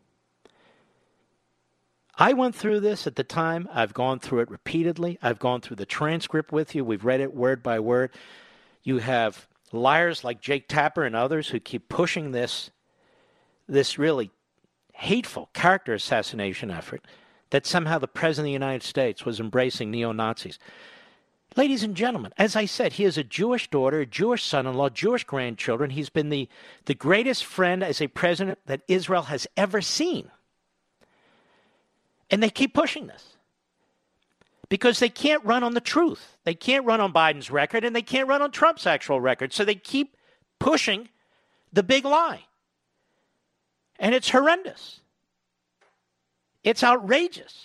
I went through this at the time. I've gone through it repeatedly. I've gone through the transcript with you. We've read it word by word. You have liars like Jake Tapper and others who keep pushing this, this really hateful character assassination effort that somehow the President of the United States was embracing neo-Nazis. Ladies and gentlemen, as I said, he has a Jewish daughter, a Jewish son-in-law, Jewish grandchildren. He's been the, the greatest friend as a president that Israel has ever seen. And they keep pushing this because they can't run on the truth. They can't run on Biden's record, and they can't run on Trump's actual record. So they keep pushing the big lie. And it's horrendous. It's outrageous.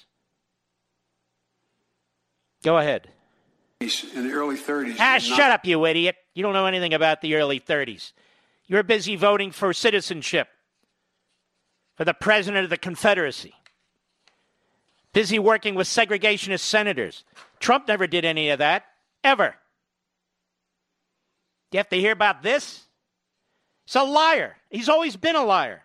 Go ahead. In the early thirties. Ah, shut not- up, you idiot. You don't know anything about the early thirties. You're busy voting for citizenship for the president of the Confederacy. Busy working with segregationist senators. Trump never did any of that, ever. You have to hear about this? He's a liar. He's always been a liar.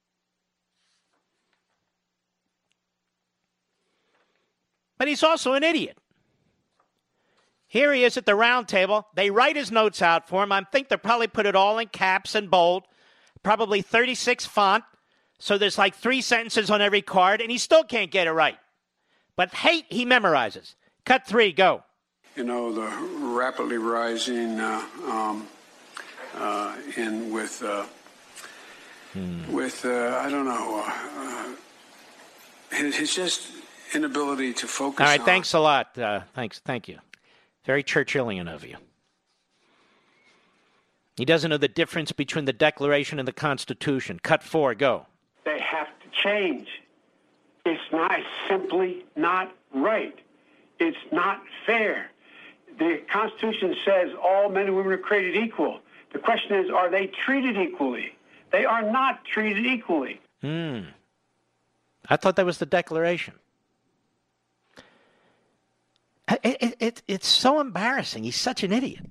But he's also an idiot. Here he is at the round table. They write his notes out for him. I think they probably put it all in caps and bold, probably thirty-six font. So there's like three sentences on every card, and he still can't get it right. But hate, he memorizes. Cut three, go. You know, the rapidly rising uh, um, uh, in with, uh, hmm. with uh, I don't know, uh, his, his just inability to focus on. All right, on... thanks a lot. Uh, thanks, thank you. Very Churchillian of you. He doesn't know the difference between the Declaration and the Constitution. Cut four, go. They have to change. It's not it's simply not right. It's not fair. The Constitution says all men and women are created equal. The question is, are they treated equally? They are not treated equally. Hmm. I thought that was the Declaration. It, it, it, it's so embarrassing. He's such an idiot.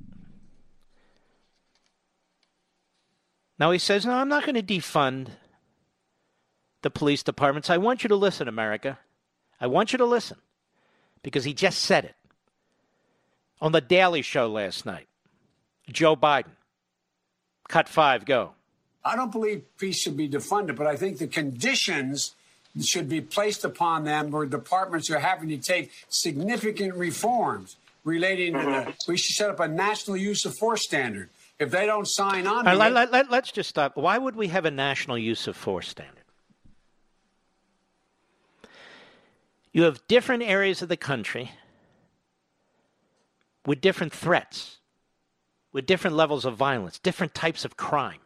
Now he says, no, I'm not going to defund the police departments. I want you to listen, America. I want you to listen. Because he just said it. On the Daily Show last night. Joe Biden. Cut five, go. I don't believe peace should be defunded, but I think the conditions should be placed upon them, where departments are having to take significant reforms relating to the, we should set up a national use of force standard. If they don't sign on to right, it, let, let, let's just stop. Why would we have a national use of force standard? You have different areas of the country with different threats, with different levels of violence, different types of crime.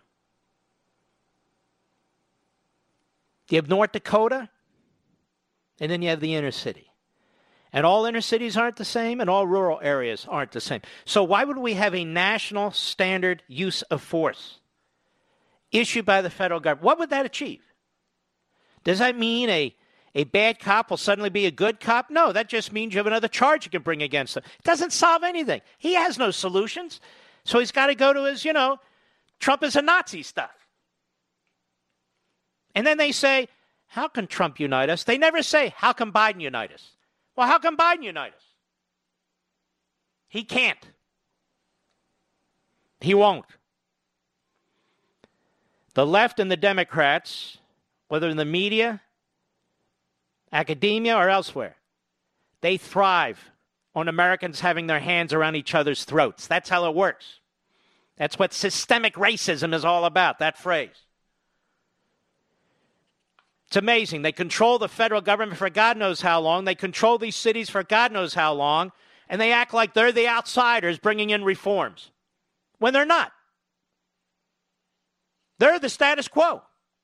You have North Dakota, and then you have the inner city. And all inner cities aren't the same, and all rural areas aren't the same. So why would we have a national standard use of force issued by the federal government? What would that achieve? Does that mean a, a bad cop will suddenly be a good cop? No, that just means you have another charge you can bring against him. It doesn't solve anything. He has no solutions. So he's got to go to his, you know, Trump is a Nazi stuff. And then they say, how can Trump unite us? They never say, how can Biden unite us? Well, how can Biden unite us? He can't. He won't. The left and the Democrats, whether in the media, academia, or elsewhere, they thrive on Americans having their hands around each other's throats. That's how it works. That's what systemic racism is all about, that phrase. It's amazing. They control the federal government for God knows how long. They control these cities for God knows how long. And they act like they're the outsiders bringing in reforms when they're not. They're the status quo.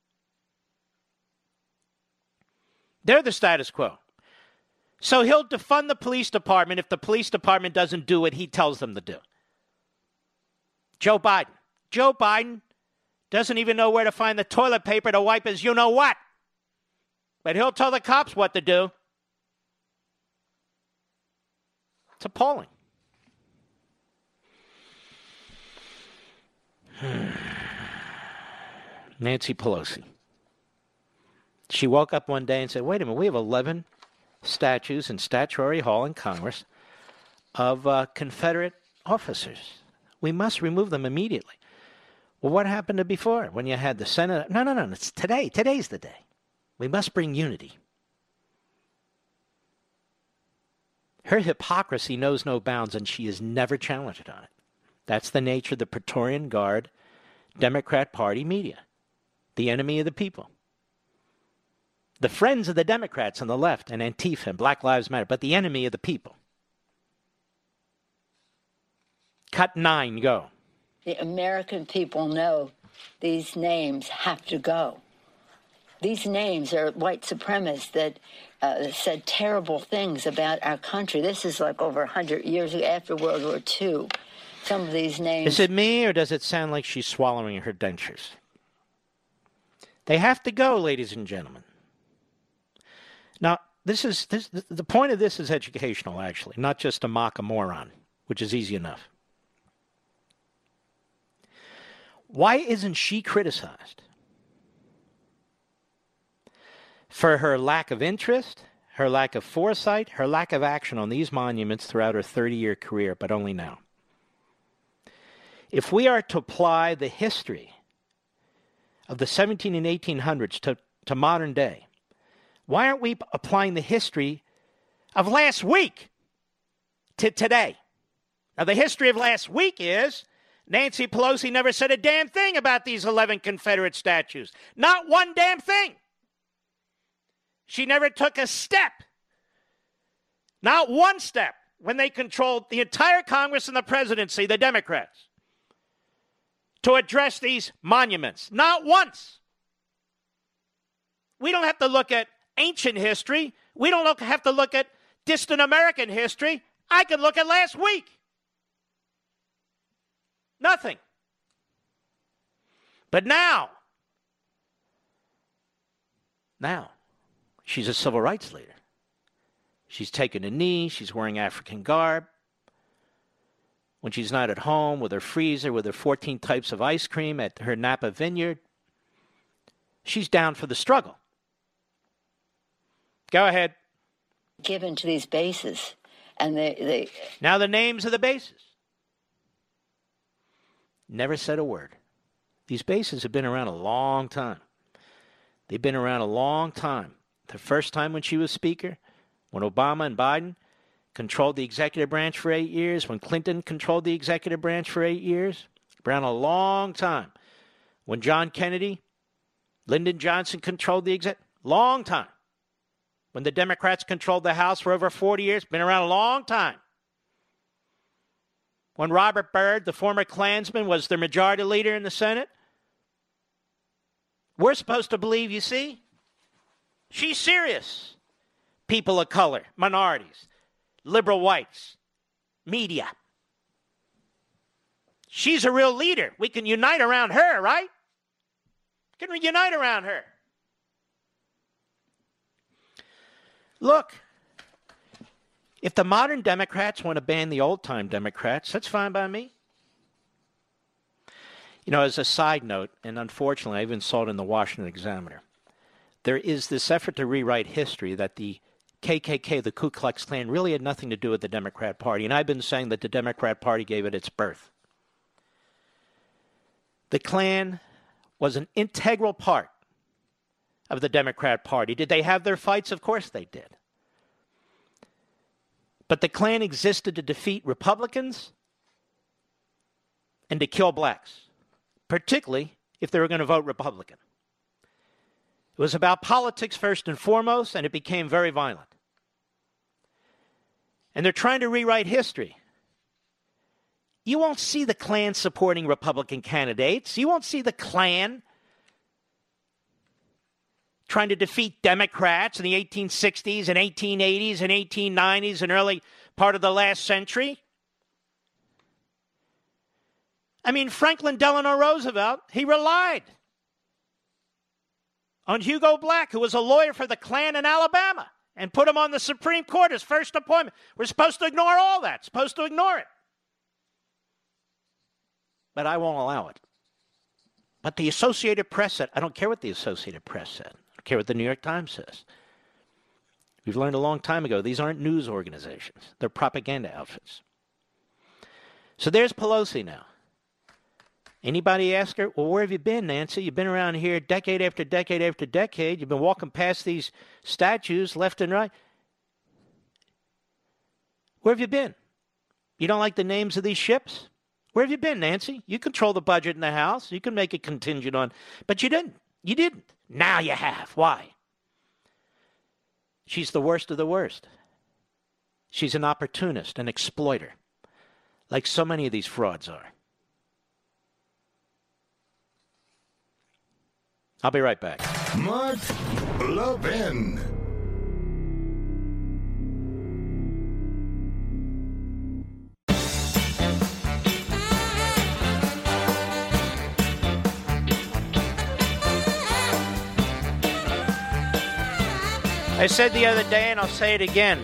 They're the status quo. So he'll defund the police department if the police department doesn't do what he tells them to do. Joe Biden. Joe Biden doesn't even know where to find the toilet paper to wipe his you-know-what. But he'll tell the cops what to do. It's appalling. Nancy Pelosi. She woke up one day and said, wait a minute, we have eleven statues in Statuary Hall in Congress of uh, Confederate officers. We must remove them immediately. Well, what happened to before when you had the Senate? No, no, no, it's today. Today's the day. We must bring unity. Her hypocrisy knows no bounds, and she is never challenged on it. That's the nature of the Praetorian Guard Democrat Party media, the enemy of the people. The friends of the Democrats on the left and Antifa and Black Lives Matter, but the enemy of the people. Cut nine, go. The American people know these names have to go. These names are white supremacists that uh, said terrible things about our country. This is like over one hundred years after World War Two. Some of these names... Is it me, or does it sound like she's swallowing her dentures? They have to go, ladies and gentlemen. Now, this is this, the point of this is educational, actually, not just to mock a moron, which is easy enough. Why isn't she criticized? For her lack of interest, her lack of foresight, her lack of action on these monuments throughout her thirty-year career, but only now. If we are to apply the history of the seventeen and eighteen hundreds to, to modern day, why aren't we applying the history of last week to today? Now, the history of last week is Nancy Pelosi never said a damn thing about these eleven Confederate statues. Not one damn thing. She never took a step, not one step, when they controlled the entire Congress and the presidency, the Democrats, to address these monuments. Not once. We don't have to look at ancient history. We don't look, have to look at distant American history. I could look at last week. Nothing. But now, now, she's a civil rights leader. She's taken a knee. She's wearing African garb. When she's not at home with her freezer, with her fourteen types of ice cream at her Napa vineyard, she's down for the struggle. Go ahead. Given to these bases. And they, they... Now the names of the bases. Never said a word. These bases have been around a long time. They've been around a long time. The first time when she was Speaker, when Obama and Biden controlled the executive branch for eight years, when Clinton controlled the executive branch for eight years, around a long time. When John Kennedy, Lyndon Johnson controlled the executive, long time. When the Democrats controlled the House for over forty years, been around a long time. When Robert Byrd, the former Klansman, was the majority leader in the Senate, we're supposed to believe, you see, she's serious. People of color, minorities, liberal whites, media. She's a real leader. We can unite around her, right? Can we unite around her? Look, if the modern Democrats want to ban the old-time Democrats, that's fine by me. You know, as a side note, and unfortunately I even saw it in the Washington Examiner, there is this effort to rewrite history that the K K K, the Ku Klux Klan, really had nothing to do with the Democrat Party. And I've been saying that the Democrat Party gave it its birth. The Klan was an integral part of the Democrat Party. Did they have their fights? Of course they did. But the Klan existed to defeat Republicans and to kill blacks, particularly if they were going to vote Republican. It was about politics first and foremost, and it became very violent. And they're trying to rewrite history. You won't see the Klan supporting Republican candidates. You won't see the Klan trying to defeat Democrats in the eighteen sixties and eighteen eighties and eighteen nineties and early part of the last century. I mean, Franklin Delano Roosevelt, he relied on Hugo Black, who was a lawyer for the Klan in Alabama, and put him on the Supreme Court, his first appointment. We're supposed to ignore all that, supposed to ignore it. But I won't allow it. But the Associated Press said, I don't care what the Associated Press said. I don't care what the New York Times says. We've learned a long time ago, these aren't news organizations. They're propaganda outfits. So there's Pelosi now. Anybody ask her, well, where have you been, Nancy? You've been around here decade after decade after decade. You've been walking past these statues left and right. Where have you been? You don't like the names of these ships? Where have you been, Nancy? You control the budget in the House. You can make a contingent on, but you didn't. You didn't. Now you have. Why? She's the worst of the worst. She's an opportunist, an exploiter, like so many of these frauds are. I'll be right back. Mark Levin. I said the other day, and I'll say it again.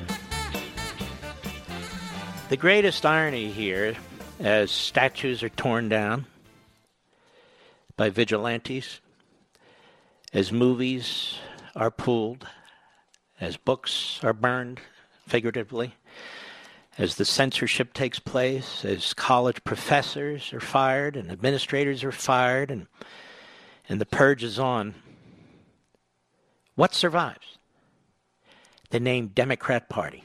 The greatest irony here, as statues are torn down by vigilantes, as movies are pulled, as books are burned, figuratively, as the censorship takes place, as college professors are fired and administrators are fired, and, and the purge is on, what survives? The name Democrat Party.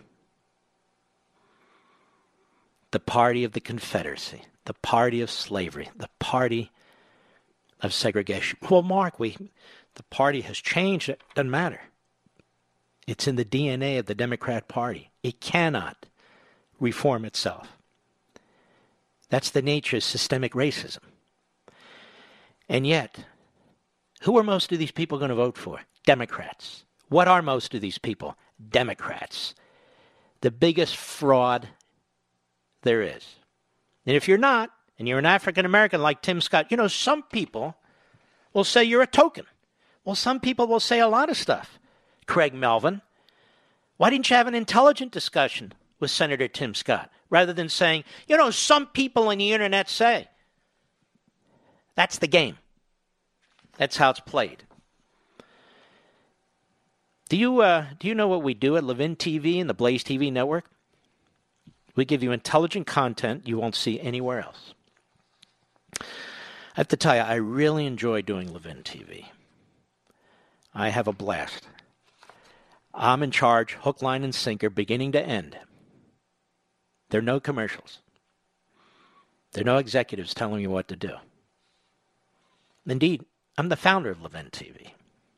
The party of the Confederacy, the party of slavery, the party of segregation. Well, Mark, we... the party has changed. It doesn't matter. It's in the D N A of the Democrat Party. It cannot reform itself. That's the nature of systemic racism. And yet, who are most of these people going to vote for? Democrats. What are most of these people? Democrats. The biggest fraud there is. And if you're not, and you're an African American like Tim Scott, you know, some people will say you're a token. Well, some people will say a lot of stuff. Craig Melvin, why didn't you have an intelligent discussion with Senator Tim Scott rather than saying, you know, some people on the internet say? That's the game. That's how it's played. Do you uh, do you know what we do at Levin T V and the Blaze T V network? We give you intelligent content you won't see anywhere else. I have to tell you, I really enjoy doing Levin T V. I have a blast. I'm in charge, hook, line, and sinker, beginning to end. There are no commercials. There are no executives telling me what to do. Indeed, I'm the founder of Levin T V.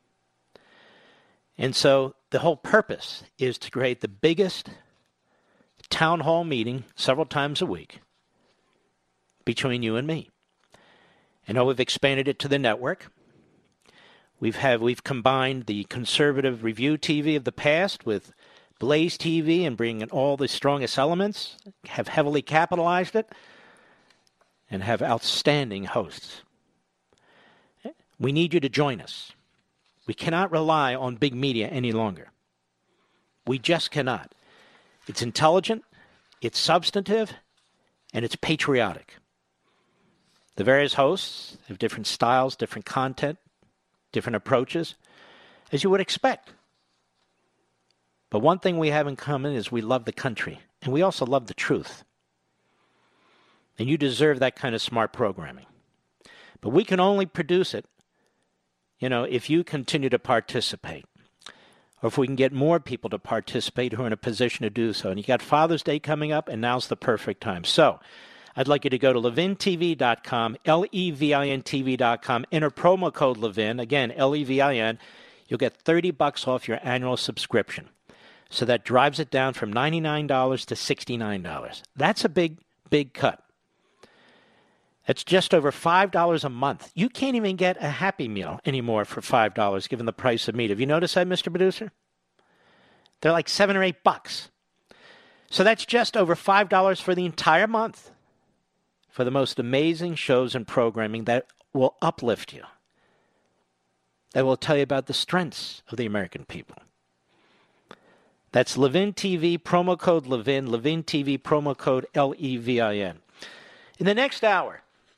And so the whole purpose is to create the biggest town hall meeting several times a week between you and me. And now we've expanded it to the network. We've have we've combined the conservative review T V of the past with Blaze T V and bringing in all the strongest elements, have heavily capitalized it, and have outstanding hosts. We need you to join us. We cannot rely on big media any longer. We just cannot. It's intelligent, it's substantive, and it's patriotic. The various hosts have different styles, different content, different approaches, as you would expect. But one thing we have in common is we love the country, and we also love the truth. And you deserve that kind of smart programming. But we can only produce it, you know, if you continue to participate, or if we can get more people to participate who are in a position to do so. And you got Father's Day coming up, and now's the perfect time. So I'd like you to go to levin t v dot com, L E V I N T V dot com, enter promo code Levin, again, L E V I N. You'll get thirty bucks off your annual subscription. So that drives it down from ninety-nine dollars to sixty-nine dollars. That's a big, big cut. It's just over five dollars a month. You can't even get a Happy Meal anymore for five dollars, given the price of meat. Have you noticed that, Mister Producer? They're like seven or eight bucks. So that's just over five dollars for the entire month for the most amazing shows and programming that will uplift you, that will tell you about the strengths of the American people. That's Levin T V, promo code Levin, Levin T V, promo code L E V I N. In the next hour,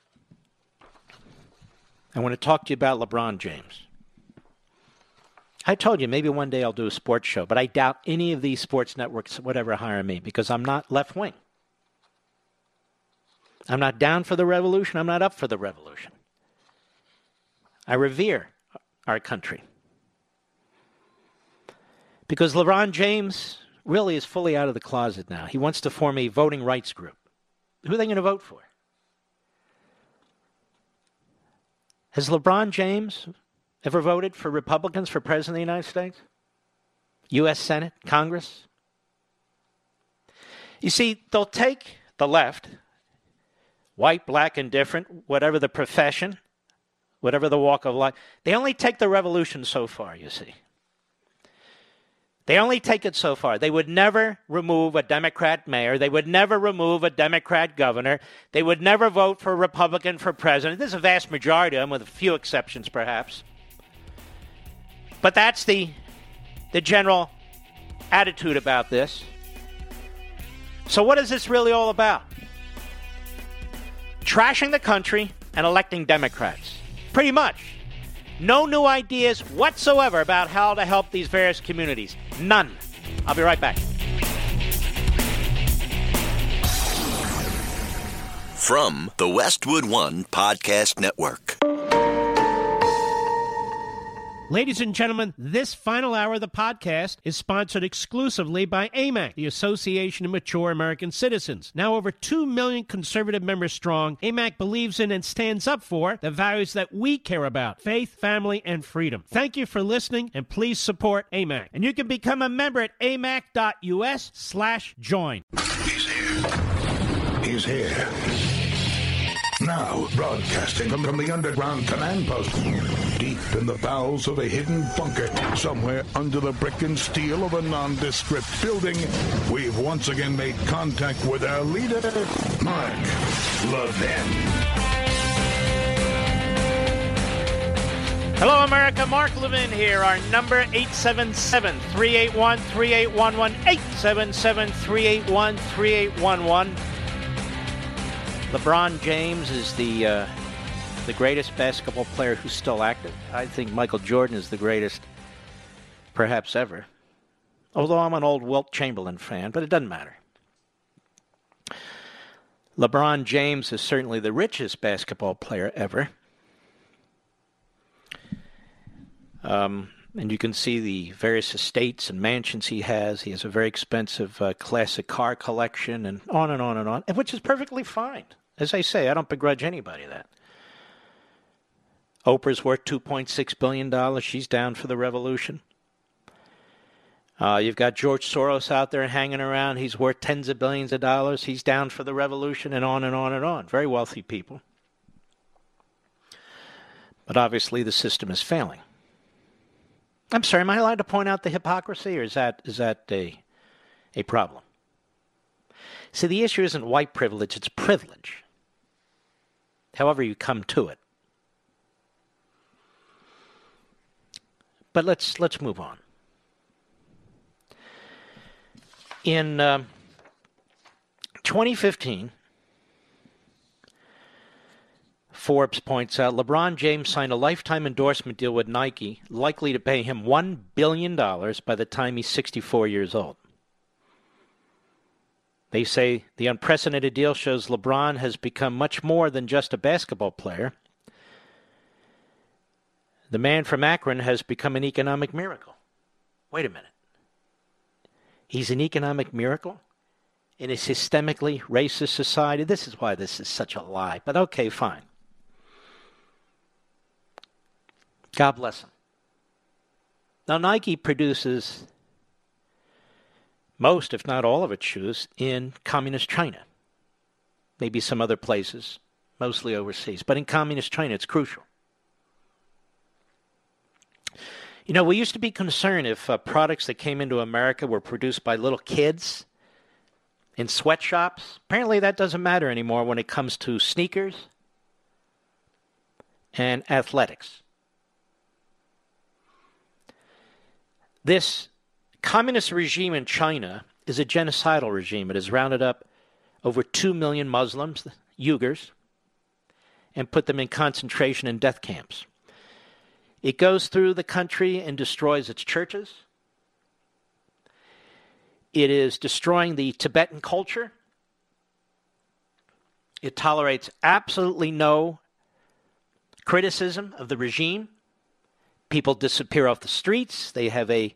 I want to talk to you about LeBron James. I told you maybe one day I'll do a sports show, but I doubt any of these sports networks would ever hire me because I'm not left-wing. I'm not down for the revolution. I'm not up for the revolution. I revere our country. Because LeBron James really is fully out of the closet now. He wants to form a voting rights group. Who are they going to vote for? Has LeBron James ever voted for Republicans for President of the United States? U S Senate? Congress? You see, they'll take the left, white, black, indifferent, whatever the profession, whatever the walk of life. They only take the revolution so far, you see. They only take it so far. They would never remove a Democrat mayor. They would never remove a Democrat governor. They would never vote for a Republican for president. There's a vast majority of them, with a few exceptions perhaps. But that's the, the general attitude about this. So what is this really all about? Trashing the country and electing Democrats. Pretty much. No new ideas whatsoever about how to help these various communities. None. I'll be right back. From the Westwood One Podcast Network. Ladies and gentlemen, this final hour of the podcast is sponsored exclusively by A M A C, the Association of Mature American Citizens. Now over two million conservative members strong, A M A C believes in and stands up for the values that we care about: faith, family, and freedom. Thank you for listening, and please support A M A C. And you can become a member at amac.us slash join. He's here. He's here. Now, broadcasting from, from the underground command post, deep in the bowels of a hidden bunker, somewhere under the brick and steel of a nondescript building, we've once again made contact with our leader, Mark Levin. Hello, America. Mark Levin here. Our number, eight seven seven, three eight one, three eight one one, eight seven seven, three eight one, three eight one one. LeBron James is the uh, the greatest basketball player who's still active. I think Michael Jordan is the greatest, perhaps ever. Although I'm an old Wilt Chamberlain fan, but it doesn't matter. LeBron James is certainly the richest basketball player ever. Um, And you can see the various estates and mansions he has. He has a very expensive uh, classic car collection and on and on and on, which is perfectly fine. As I say, I don't begrudge anybody that. Oprah's worth two point six billion dollars. She's down for the revolution. Uh, you've got George Soros out there hanging around. He's worth tens of billions of dollars. He's down for the revolution, and on and on and on. Very wealthy people. But obviously the system is failing. I'm sorry, am I allowed to point out the hypocrisy, or is that is that a a problem? See, the issue isn't white privilege, it's privilege. However you come to it. But let's let's move on. In uh, twenty fifteen, Forbes points out LeBron James signed a lifetime endorsement deal with Nike, likely to pay him one billion dollars by the time he's sixty-four years old. They say the unprecedented deal shows LeBron has become much more than just a basketball player. The man from Akron has become an economic miracle. Wait a minute. He's an economic miracle in a systemically racist society? This is why this is such a lie. But okay, fine. God bless him. Now, Nike produces most, if not all of its shoes, in communist China. Maybe some other places, mostly overseas. But in communist China, it's crucial. You know, we used to be concerned if uh, products that came into America were produced by little kids in sweatshops. Apparently that doesn't matter anymore when it comes to sneakers and athletics. This communist regime in China is a genocidal regime. It has rounded up over two million Muslims, the Uyghurs, and put them in concentration and death camps. It goes through the country and destroys its churches. It is destroying the Tibetan culture. It tolerates absolutely no criticism of the regime. People disappear off the streets. They have a,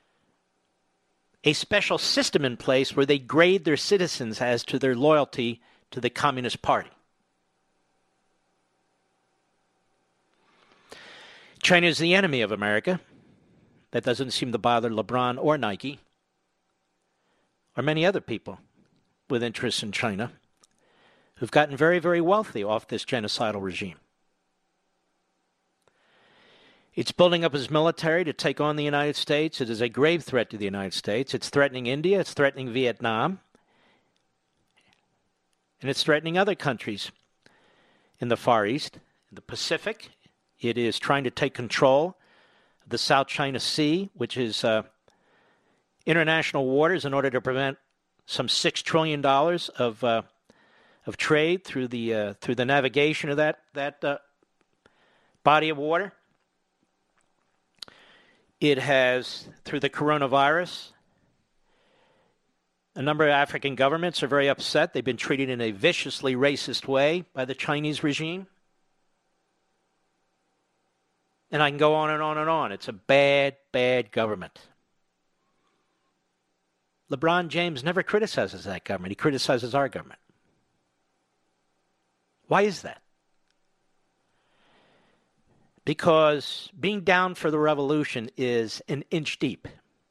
a special system in place where they grade their citizens as to their loyalty to the Communist Party. China is the enemy of America. That doesn't seem to bother LeBron or Nike or many other people with interests in China who've gotten very, very wealthy off this genocidal regime. It's building up its military to take on the United States. It is a grave threat to the United States. It's threatening India. It's threatening Vietnam. And it's threatening other countries in the Far East, in the Pacific. It is trying to take control of the South China Sea, which is uh, international waters, in order to prevent some six trillion dollars of uh, of trade through the uh, through the navigation of that that uh, body of water. It has, through the coronavirus, a number of African governments are very upset. They've been treated in a viciously racist way by the Chinese regime. And I can go on and on and on. It's a bad, bad government. LeBron James never criticizes that government. He criticizes our government. Why is that? Because being down for the revolution is an inch deep.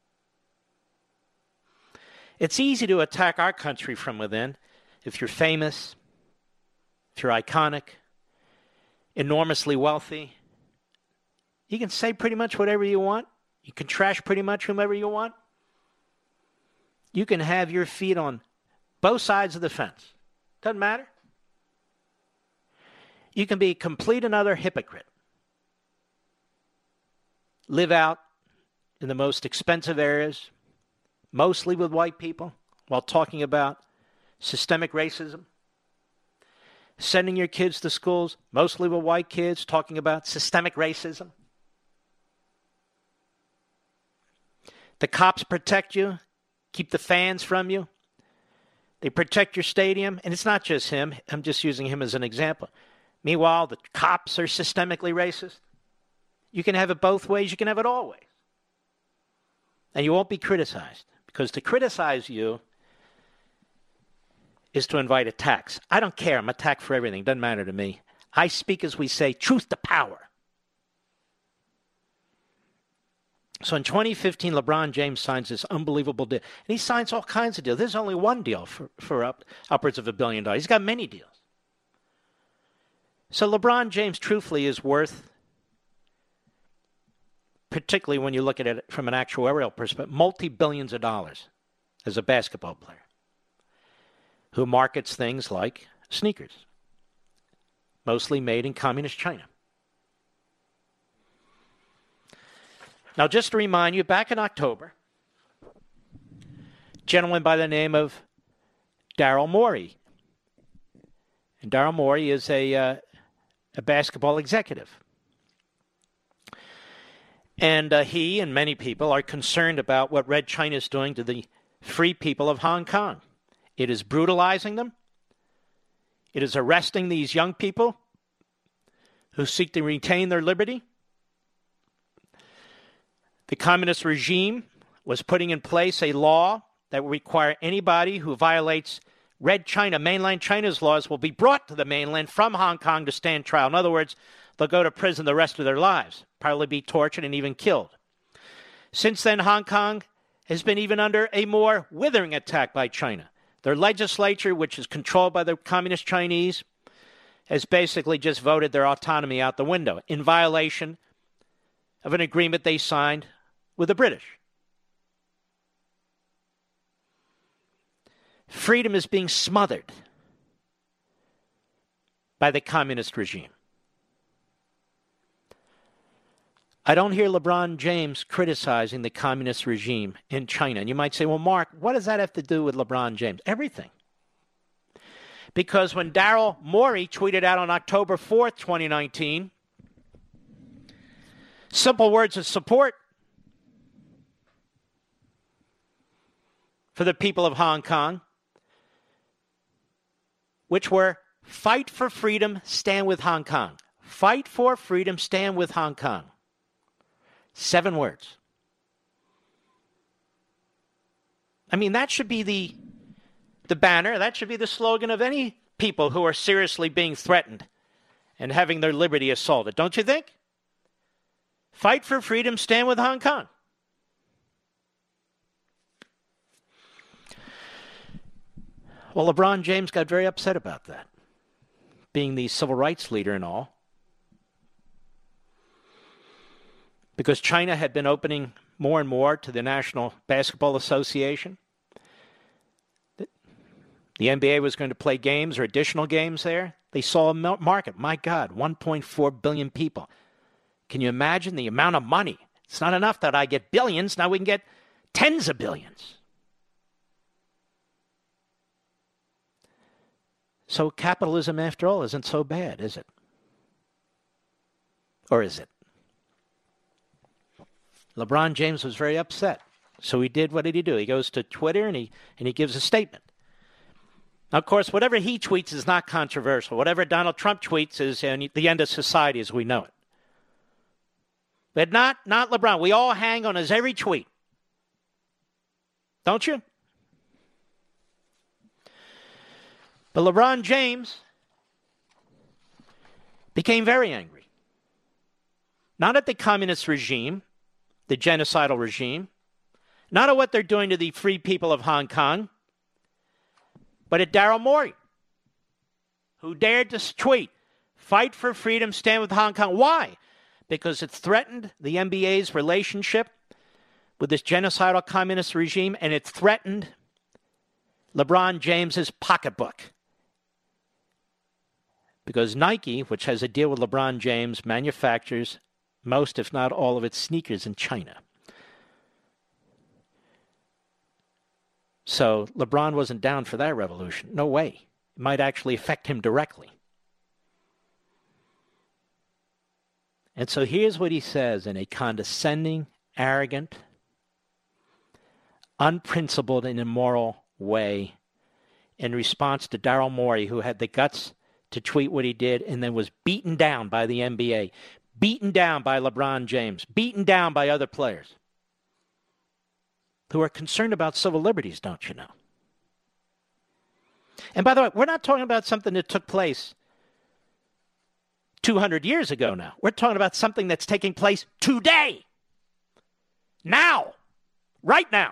It's easy to attack our country from within if you're famous, if you're iconic, enormously wealthy. You can say pretty much whatever you want. You can trash pretty much whomever you want. You can have your feet on both sides of the fence. Doesn't matter. You can be a complete and utter hypocrite. Live out in the most expensive areas, mostly with white people, while talking about systemic racism. Sending your kids to schools, mostly with white kids, talking about systemic racism. The cops protect you, keep the fans from you. They protect your stadium, and it's not just him. I'm just using him as an example. Meanwhile, the cops are systemically racist. You can have it both ways. You can have it all ways. And you won't be criticized, because to criticize you is to invite attacks. I don't care. I'm attacked for everything. Doesn't matter to me. I speak, as we say, truth to power. So in twenty fifteen, LeBron James signs this unbelievable deal. And he signs all kinds of deals. There's only one deal for, for up, upwards of a billion dollars. He's got many deals. So LeBron James, truthfully, is worth, particularly when you look at it from an actuarial perspective, multi-billions of dollars as a basketball player who markets things like sneakers, mostly made in communist China. Now, just to remind you, back in October, a gentleman by the name of Daryl Morey. And Daryl Morey is a, uh, a basketball executive. And uh, he and many people are concerned about what Red China is doing to the free people of Hong Kong. It is brutalizing them. It is arresting these young people who seek to retain their liberty. The communist regime was putting in place a law that would require anybody who violates Red China, mainland China's laws, will be brought to the mainland from Hong Kong to stand trial. In other words, they'll go to prison the rest of their lives, probably be tortured and even killed. Since then, Hong Kong has been even under a more withering attack by China. Their legislature, which is controlled by the communist Chinese, has basically just voted their autonomy out the window in violation of an agreement they signed with the British. Freedom is being smothered by the communist regime. I don't hear LeBron James criticizing the communist regime in China. And you might say, well, Mark, what does that have to do with LeBron James? Everything. Because when Daryl Morey tweeted out on October fourth, twenty nineteen, simple words of support for the people of Hong Kong, which were fight for freedom, stand with Hong Kong. Fight for freedom, stand with Hong Kong. Seven words. I mean, that should be the, the banner, that should be the slogan of any people who are seriously being threatened and having their liberty assaulted, don't you think? Fight for freedom, stand with Hong Kong. Well, LeBron James got very upset about that, being the civil rights leader and all, because China had been opening more and more to the National Basketball Association. The N B A was going to play games or additional games there. They saw a market. My God, one point four billion people. Can you imagine the amount of money? It's not enough that I get billions. Now we can get tens of billions. So capitalism, after all, isn't so bad, is it? Or is it? LeBron James was very upset. So he did, what did he do? He goes to Twitter and he and he gives a statement. Now, of course, whatever he tweets is not controversial. Whatever Donald Trump tweets is uh, the end of society as we know it. But not, not LeBron. We all hang on his every tweet. Don't you? But LeBron James became very angry. Not at the communist regime, the genocidal regime, not at what they're doing to the free people of Hong Kong, but at Daryl Morey, who dared to tweet, fight for freedom, stand with Hong Kong. Why? Because it threatened the N B A's relationship with this genocidal communist regime, and it threatened LeBron James's pocketbook. Because Nike, which has a deal with LeBron James, manufactures most, if not all, of its sneakers in China. So LeBron wasn't down for that revolution. No way. It might actually affect him directly. And so here's what he says in a condescending, arrogant, unprincipled, and immoral way in response to Daryl Morey, who had the guts to tweet what he did and then was beaten down by the N B A, beaten down by LeBron James, beaten down by other players. who are concerned about civil liberties, don't you know? And by the way, we're not talking about something that took place two hundred years ago now. We're talking about something that's taking place today. Now. Right now.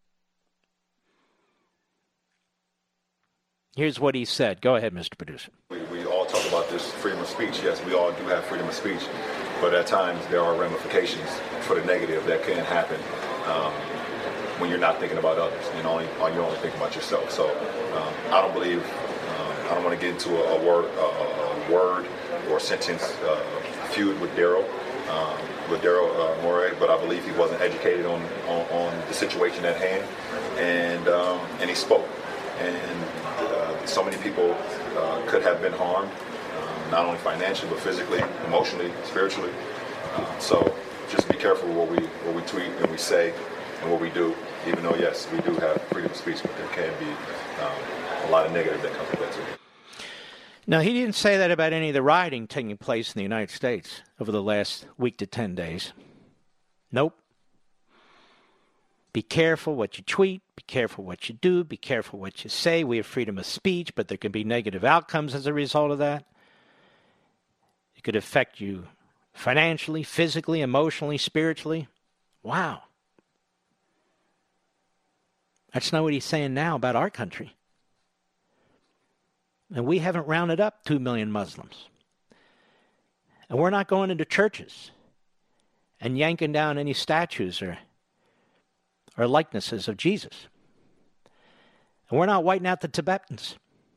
Here's what he said. Go ahead, Mister Producer. We, we all talk about this freedom of speech. Yes, we all do have freedom of speech. But at times there are ramifications for the negative that can happen um, when you're not thinking about others. You know, only, you're only thinking about yourself. So um, I don't believe, um, I don't want to get into a, a word a, a word or sentence uh, feud with Daryl. Um, with Daryl uh, Morey, but I believe he wasn't educated on, on, on the situation at hand, and um, and he spoke. And uh, so many people uh, could have been harmed, um, not only financially, but physically, emotionally, spiritually. Uh, so just be careful what we what we tweet and we say and what we do, even though, yes, we do have freedom of speech, but there can be um, a lot of negative that comes with that too. Now, he didn't say that about any of the rioting taking place in the United States over the last week to ten days. Nope. Be careful what you tweet. Be careful what you do. Be careful what you say. We have freedom of speech, but there can be negative outcomes as a result of that. It could affect you financially, physically, emotionally, spiritually. Wow. That's not what he's saying now about our country. And we haven't rounded up two million Muslims. And we're not going into churches and yanking down any statues or, or likenesses of Jesus. And we're not wiping out the Tibetans.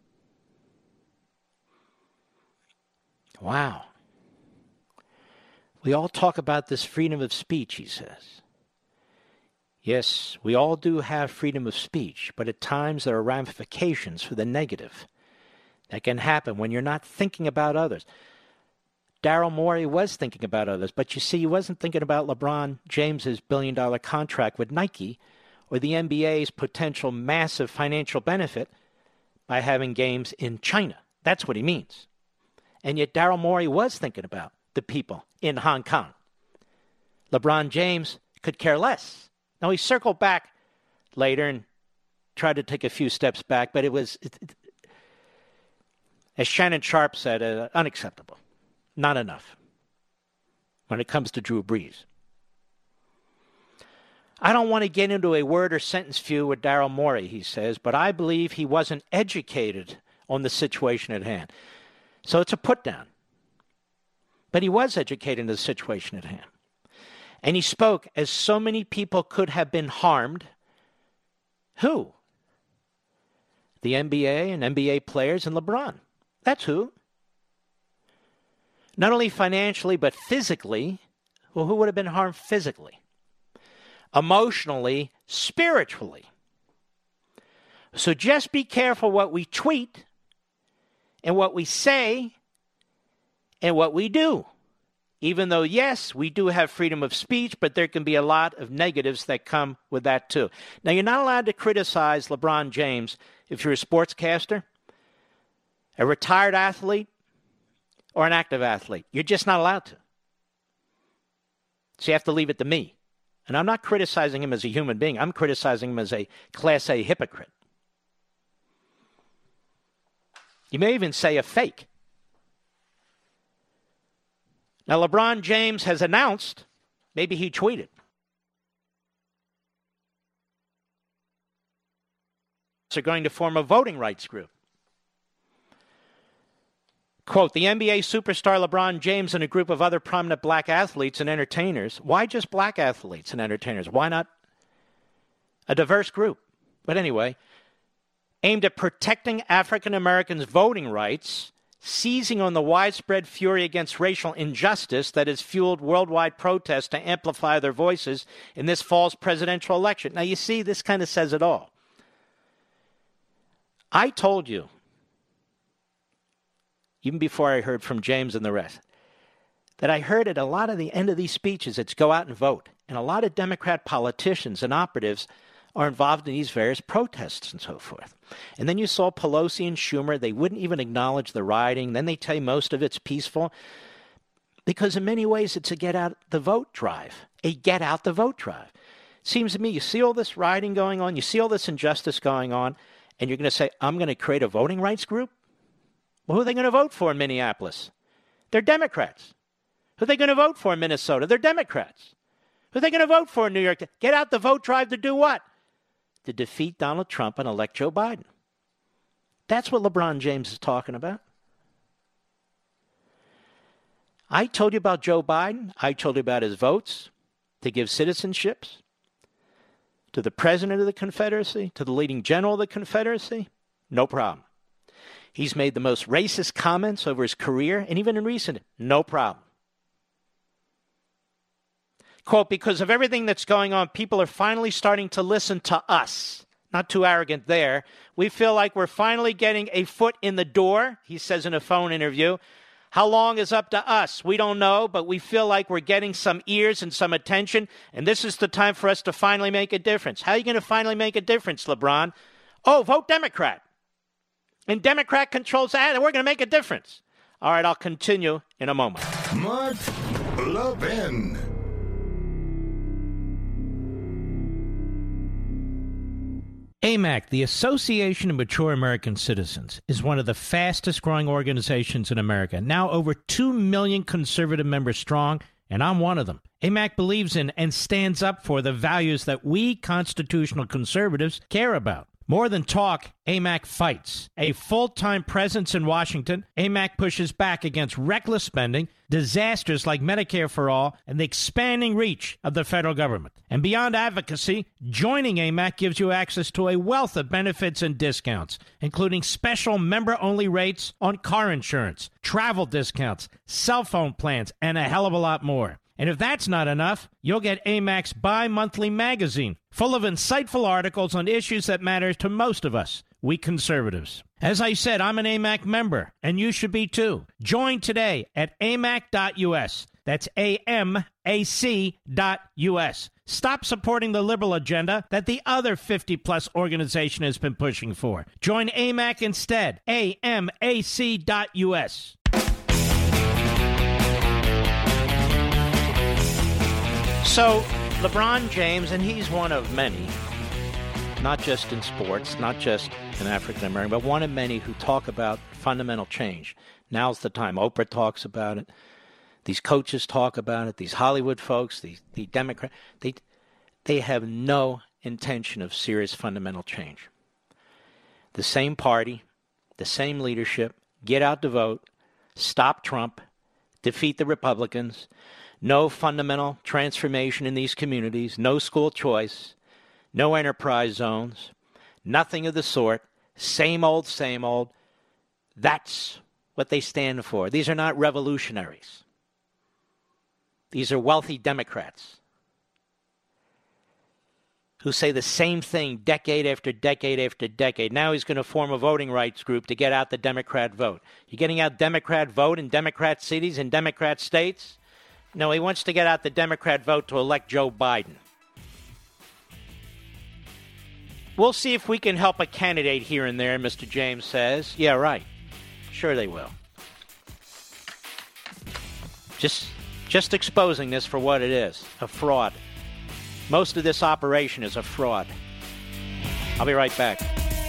Wow. We all talk about this freedom of speech, he says. Yes, we all do have freedom of speech, but at times there are ramifications for the negative that can happen when you're not thinking about others. Daryl Morey was thinking about others, but you see, he wasn't thinking about LeBron James's billion-dollar contract with Nike or the N B A's potential massive financial benefit by having games in China. That's what he means. And yet Daryl Morey was thinking about the people in Hong Kong. LeBron James could care less. Now, he circled back later and tried to take a few steps back, but it was... It, it, as Shannon Sharpe said, uh, unacceptable. Not enough when it comes to Drew Brees. I don't want to get into a word or sentence feud with Daryl Morey, he says, but I believe he wasn't educated on the situation at hand. So it's a put down. But he was educated in the situation at hand. And he spoke as so many people could have been harmed. Who? The N B A and N B A players and LeBron. That's who. Not only financially, but physically. Well, who would have been harmed physically? Emotionally, spiritually. So just be careful what we tweet and what we say and what we do. Even though, yes, we do have freedom of speech, but there can be a lot of negatives that come with that too. Now, you're not allowed to criticize LeBron James if you're a sportscaster, a retired athlete, or an active athlete. You're just not allowed to. So you have to leave it to me. And I'm not criticizing him as a human being. I'm criticizing him as a Class A hypocrite. You may even say a fake. Now, LeBron James has announced, maybe he tweeted, are going to form a voting rights group. Quote, the N B A superstar LeBron James and a group of other prominent black athletes and entertainers. Why just black athletes and entertainers? Why not a diverse group? But anyway, aimed at protecting African Americans' voting rights, seizing on the widespread fury against racial injustice that has fueled worldwide protests to amplify their voices in this fall's presidential election. Now, you see, this kind of says it all. I told you, even before I heard from James and the rest, that I heard at a lot of the end of these speeches, it's go out and vote. And a lot of Democrat politicians and operatives are involved in these various protests and so forth. And then you saw Pelosi and Schumer, they wouldn't even acknowledge the rioting. Then they tell you most of it's peaceful. Because in many ways, it's a get out the vote drive, a get out the vote drive. seems to me, you see all this rioting going on, you see all this injustice going on, and you're going to say, I'm going to create a voting rights group? Well, who are they going to vote for in Minneapolis? They're Democrats. Who are they going to vote for in Minnesota? They're Democrats. Who are they going to vote for in New York? Get out the vote drive to do what? To defeat Donald Trump and elect Joe Biden. That's what LeBron James is talking about. I told you about Joe Biden. I told you about his votes to give citizenships to the president of the Confederacy, to the leading general of the Confederacy. No problem. He's made the most racist comments over his career, and even in recent, no problem. Quote, because of everything that's going on, people are finally starting to listen to us. Not too arrogant there. We feel like we're finally getting a foot in the door, he says in a phone interview. How long is up to us? We don't know, but we feel like we're getting some ears and some attention, and this is the time for us to finally make a difference. How are you going to finally make a difference, LeBron? Oh, vote Democrat. And Democrat controls that, and we're going to make a difference. All right, I'll continue in a moment. Mark Levin. A M A C, the Association of Mature American Citizens, is one of the fastest-growing organizations in America, now over two million conservative members strong, and I'm one of them. A M A C believes in and stands up for the values that we constitutional conservatives care about. More than talk, A M A C fights. A full-time presence in Washington, A M A C pushes back against reckless spending, disasters like Medicare for All, and the expanding reach of the federal government. And beyond advocacy, joining A M A C gives you access to a wealth of benefits and discounts, including special member-only rates on car insurance, travel discounts, cell phone plans, and a hell of a lot more. And if that's not enough, you'll get A M A C's bi-monthly magazine, full of insightful articles on issues that matter to most of us, we conservatives. As I said, I'm an A M A C member, and you should be too. Join today at A M A C dot U S. That's A M A C dot U S. Stop supporting the liberal agenda that the other fifty-plus organization has been pushing for. Join A M A C instead. A M A C dot U S. So, LeBron James, and he's one of many, not just in sports, not just an African American, but one of many who talk about fundamental change. Now's the time. Oprah talks about it. These coaches talk about it. These Hollywood folks, the, the Democrats, they, they have no intention of serious fundamental change. The same party, the same leadership, get out to vote, stop Trump, defeat the Republicans. No fundamental transformation in these communities, no school choice, no enterprise zones, nothing of the sort, same old, same old. That's what they stand for. These are not revolutionaries. These are wealthy Democrats who say the same thing decade after decade after decade. Now he's going to form a voting rights group to get out the Democrat vote. You're getting out Democrat vote in Democrat cities and Democrat states? No, he wants to get out the Democrat vote to elect Joe Biden. We'll see if we can help a candidate here and there, Mister James says. Yeah, right. Sure they will. Just, just exposing this for what it is, a fraud. Most of this operation is a fraud. I'll be right back.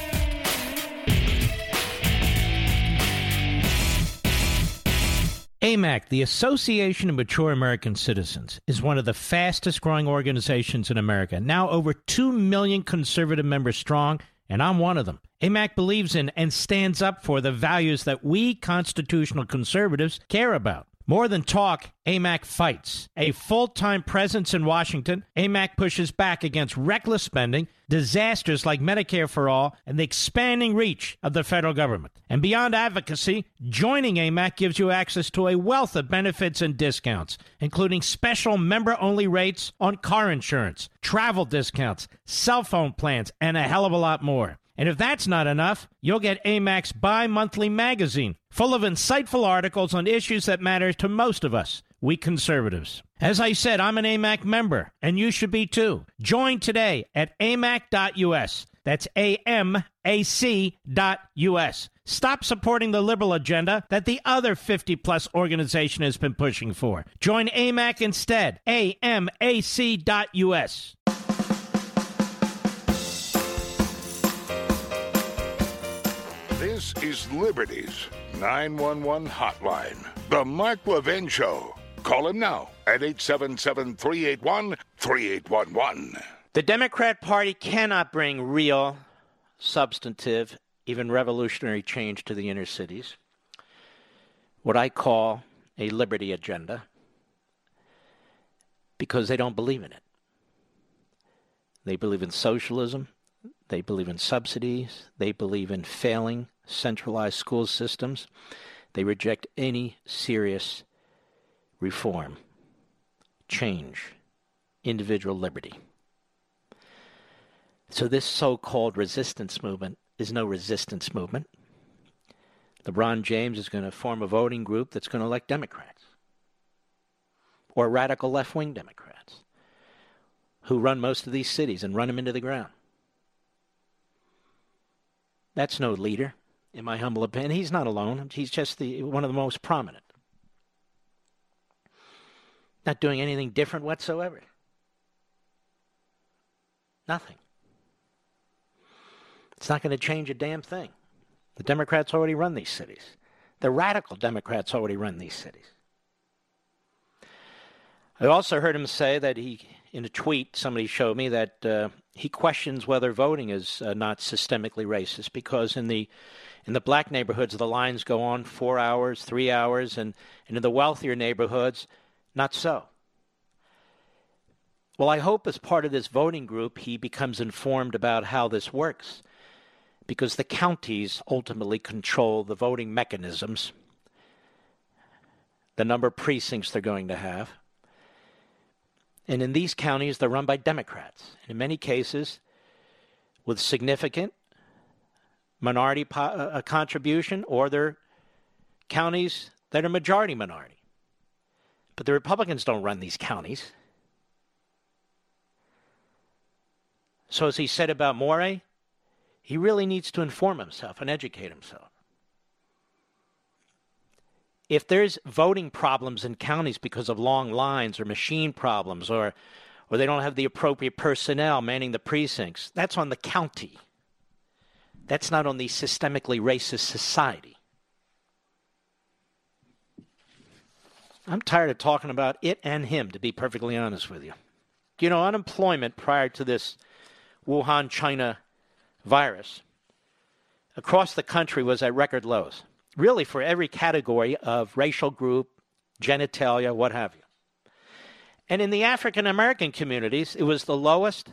A M A C, the Association of Mature American Citizens, is one of the fastest-growing organizations in America, now over two million conservative members strong, and I'm one of them. A M A C believes in and stands up for the values that we constitutional conservatives care about. More than talk, A M A C fights. A full-time presence in Washington, A M A C pushes back against reckless spending, disasters like Medicare for All, and the expanding reach of the federal government. And beyond advocacy, joining A M A C gives you access to a wealth of benefits and discounts, including special member-only rates on car insurance, travel discounts, cell phone plans, and a hell of a lot more. And if that's not enough, you'll get A M A C's bi-monthly magazine, full of insightful articles on issues that matter to most of us, we conservatives. As I said, I'm an A M A C member, and you should be too. Join today at A M A C dot U S. That's A M A C dot U S. Stop supporting the liberal agenda that the other fifty-plus organization has been pushing for. Join A M A C instead. A M A C dot U S. This is Liberty's nine one one hotline. The Mark Levin Show. Call him now at eight seven seven, three eight one, three eight one one. The Democrat Party cannot bring real, substantive, even revolutionary change to the inner cities. What I call a liberty agenda, because they don't believe in it. They believe in socialism. They believe in subsidies. They believe in failing centralized school systems. They reject any serious reform, change, individual liberty. So this so-called resistance movement is no resistance movement. LeBron James is going to form a voting group that's going to elect Democrats or radical left-wing Democrats who run most of these cities and run them into the ground. That's no leader, in my humble opinion. He's not alone. He's just the one of the most prominent. Not doing anything different whatsoever. Nothing. It's not going to change a damn thing. The Democrats already run these cities. The radical Democrats already run these cities. I also heard him say that he, in a tweet, somebody showed me that uh, he questions whether voting is uh, not systemically racist because in the in the black neighborhoods the lines go on four hours, three hours, and, and in the wealthier neighborhoods, not so. Well, I hope as part of this voting group he becomes informed about how this works, because the counties ultimately control the voting mechanisms, the number of precincts they're going to have. And in these counties, they're run by Democrats. And in many cases, with significant minority po- uh, contribution, or they're counties that are majority minority. But the Republicans don't run these counties. So as he said about Morey, he really needs to inform himself and educate himself. If there's voting problems in counties because of long lines or machine problems or or they don't have the appropriate personnel manning the precincts, that's on the county. That's not on the systemically racist society. I'm tired of talking about it and him, to be perfectly honest with you. You know, unemployment prior to this Wuhan, China virus across the country was at record lows. Really for every category of racial group, genitalia, what have you. And in the African American communities, it was the lowest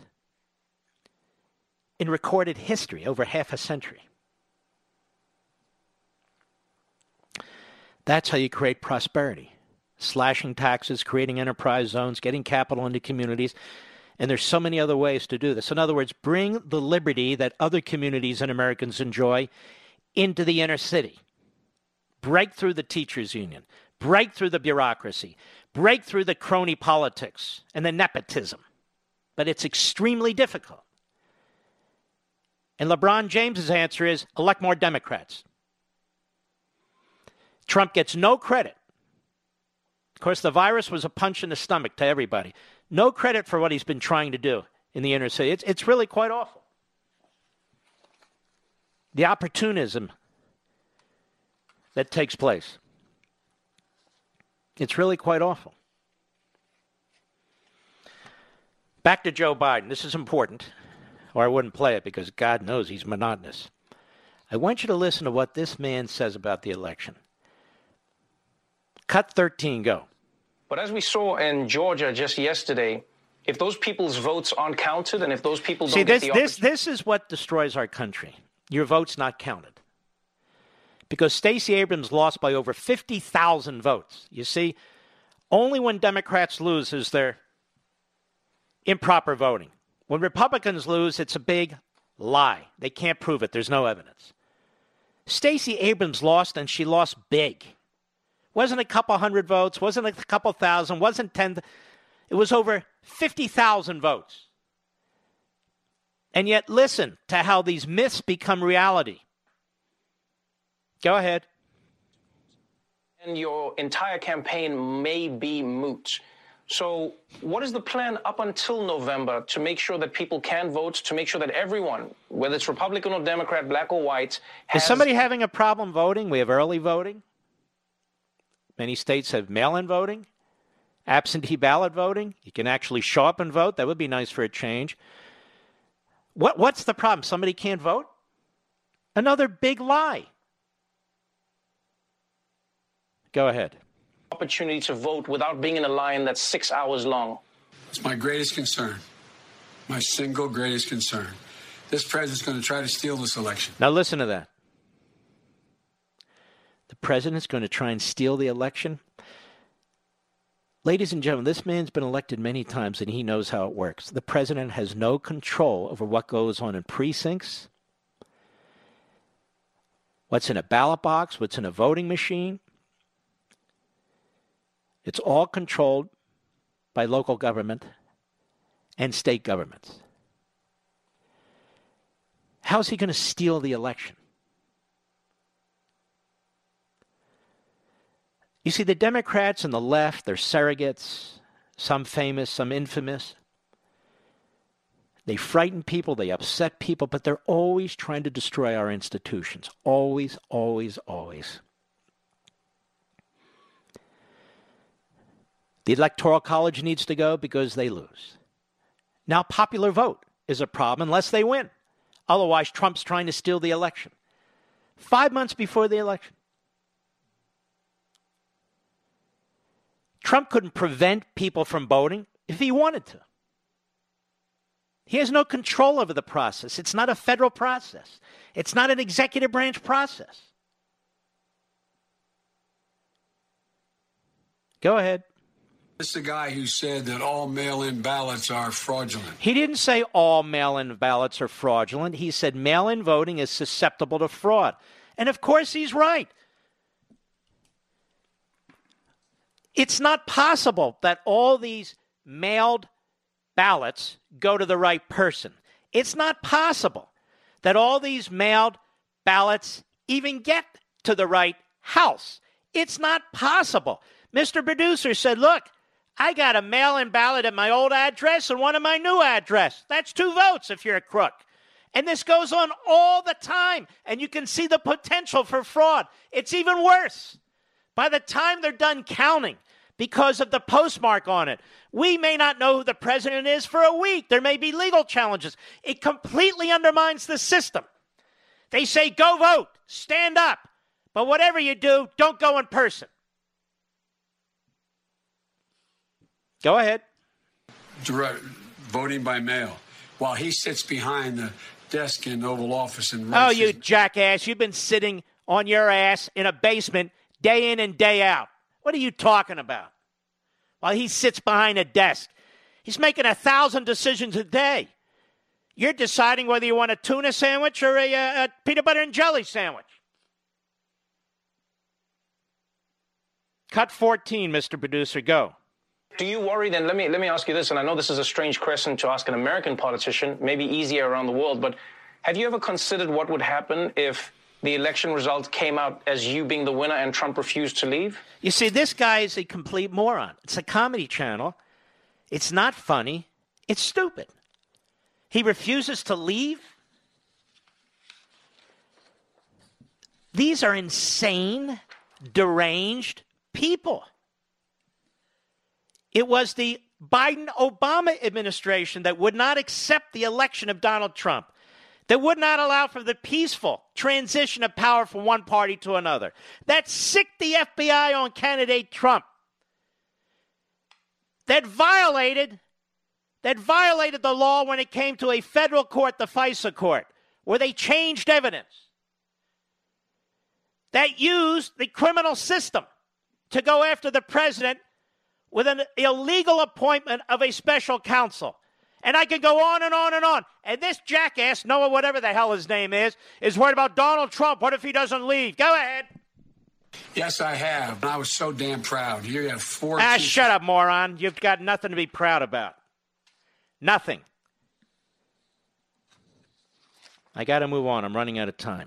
in recorded history, over half a century. That's how you create prosperity. Slashing taxes, creating enterprise zones, getting capital into communities. And there's so many other ways to do this. In other words, bring the liberty that other communities and Americans enjoy into the inner city. Break through the teachers' union. Break through the bureaucracy. Break through the crony politics and the nepotism. But it's extremely difficult. And LeBron James's answer is elect more Democrats. Trump gets no credit. Of course, the virus was a punch in the stomach to everybody. No credit for what he's been trying to do in the inner city. It's, it's really quite awful. The opportunism that takes place. It's really quite awful. Back to Joe Biden. This is important, or I wouldn't play it because God knows he's monotonous. I want you to listen to what this man says about the election. Cut thirteen, go. But as we saw in Georgia just yesterday, if those people's votes aren't counted and if those people don't See, get this, the this, opportunity... this is what destroys our country. Your vote's not counted. Because Stacey Abrams lost by over fifty thousand votes. You see, only when Democrats lose is there improper voting. When Republicans lose, it's a big lie. They can't prove it. There's no evidence. Stacey Abrams lost, and she lost big. Wasn't a couple hundred votes, wasn't a couple thousand, wasn't ten. It was over fifty thousand votes. And yet, listen to how these myths become reality. Go ahead. And your entire campaign may be moot. So what is the plan up until November to make sure that people can vote, to make sure that everyone, whether it's Republican or Democrat, black or white. Has... Is somebody having a problem voting? We have early voting. Many states have mail-in voting, absentee ballot voting. You can actually show up and vote. That would be nice for a change. What What's the problem? Somebody can't vote? Another big lie. Go ahead. Opportunity to vote without being in a line that's six hours long. It's my greatest concern. My single greatest concern. This president's going to try to steal this election. Now listen to that. The president's going to try and steal the election. Ladies and gentlemen, this man's been elected many times and he knows how it works. The president has no control over what goes on in precincts, what's in a ballot box, what's in a voting machine. It's all controlled by local government and state governments. How's he going to steal the election? You see, the Democrats and the left, they're surrogates, some famous, some infamous. They frighten people, they upset people, but they're always trying to destroy our institutions. Always, always, always. The Electoral College needs to go because they lose. Now, popular vote is a problem unless they win. Otherwise, Trump's trying to steal the election. Five months before the election. Trump couldn't prevent people from voting if he wanted to. He has no control over the process. It's not a federal process. It's not an executive branch process. Go ahead. This is the guy who said that all mail-in ballots are fraudulent. He didn't say all mail-in ballots are fraudulent. He said mail-in voting is susceptible to fraud. And of course he's right. It's not possible that all these mailed ballots go to the right person. It's not possible that all these mailed ballots even get to the right house. It's not possible. Mister Producer said, look, I got a mail-in ballot at my old address and one at my new address. That's two votes if you're a crook. And this goes on all the time, and you can see the potential for fraud. It's even worse. By the time they're done counting, because of the postmark on it, we may not know who the president is for a week. There may be legal challenges. It completely undermines the system. They say, go vote, stand up. But whatever you do, don't go in person. Go ahead. Direct, voting by mail, while he sits behind the desk in the Oval Office. And oh, you jackass. You've been sitting on your ass in a basement day in and day out. What are you talking about? While he sits behind a desk. He's making a thousand decisions a day. You're deciding whether you want a tuna sandwich or a, a, a peanut butter and jelly sandwich. Cut fourteen, Mister Producer. Go. Do you worry then, let me let me ask you this, and I know this is a strange question to ask an American politician, maybe easier around the world, but have you ever considered what would happen if the election results came out as you being the winner and Trump refused to leave? You see, this guy is a complete moron. It's a comedy channel. It's not funny. It's stupid. He refuses to leave. These are insane, deranged people. It was the Biden-Obama administration that would not accept the election of Donald Trump, that would not allow for the peaceful transition of power from one party to another, that sicked the F B I on candidate Trump, that violated, that violated the law when it came to a federal court, the FISA court, where they changed evidence, that used the criminal system to go after the president with an illegal appointment of a special counsel. And I could go on and on and on. And this jackass, Noah, whatever the hell his name is, is worried about Donald Trump. What if he doesn't leave? Go ahead. Yes, I have. I was so damn proud. You have four... Ah, chiefs. Shut up, moron. You've got nothing to be proud about. Nothing. I got to move on. I'm running out of time.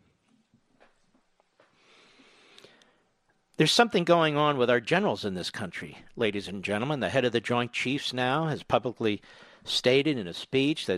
There's something going on with our generals in this country, ladies and gentlemen. The head of the Joint Chiefs now has publicly stated in a speech that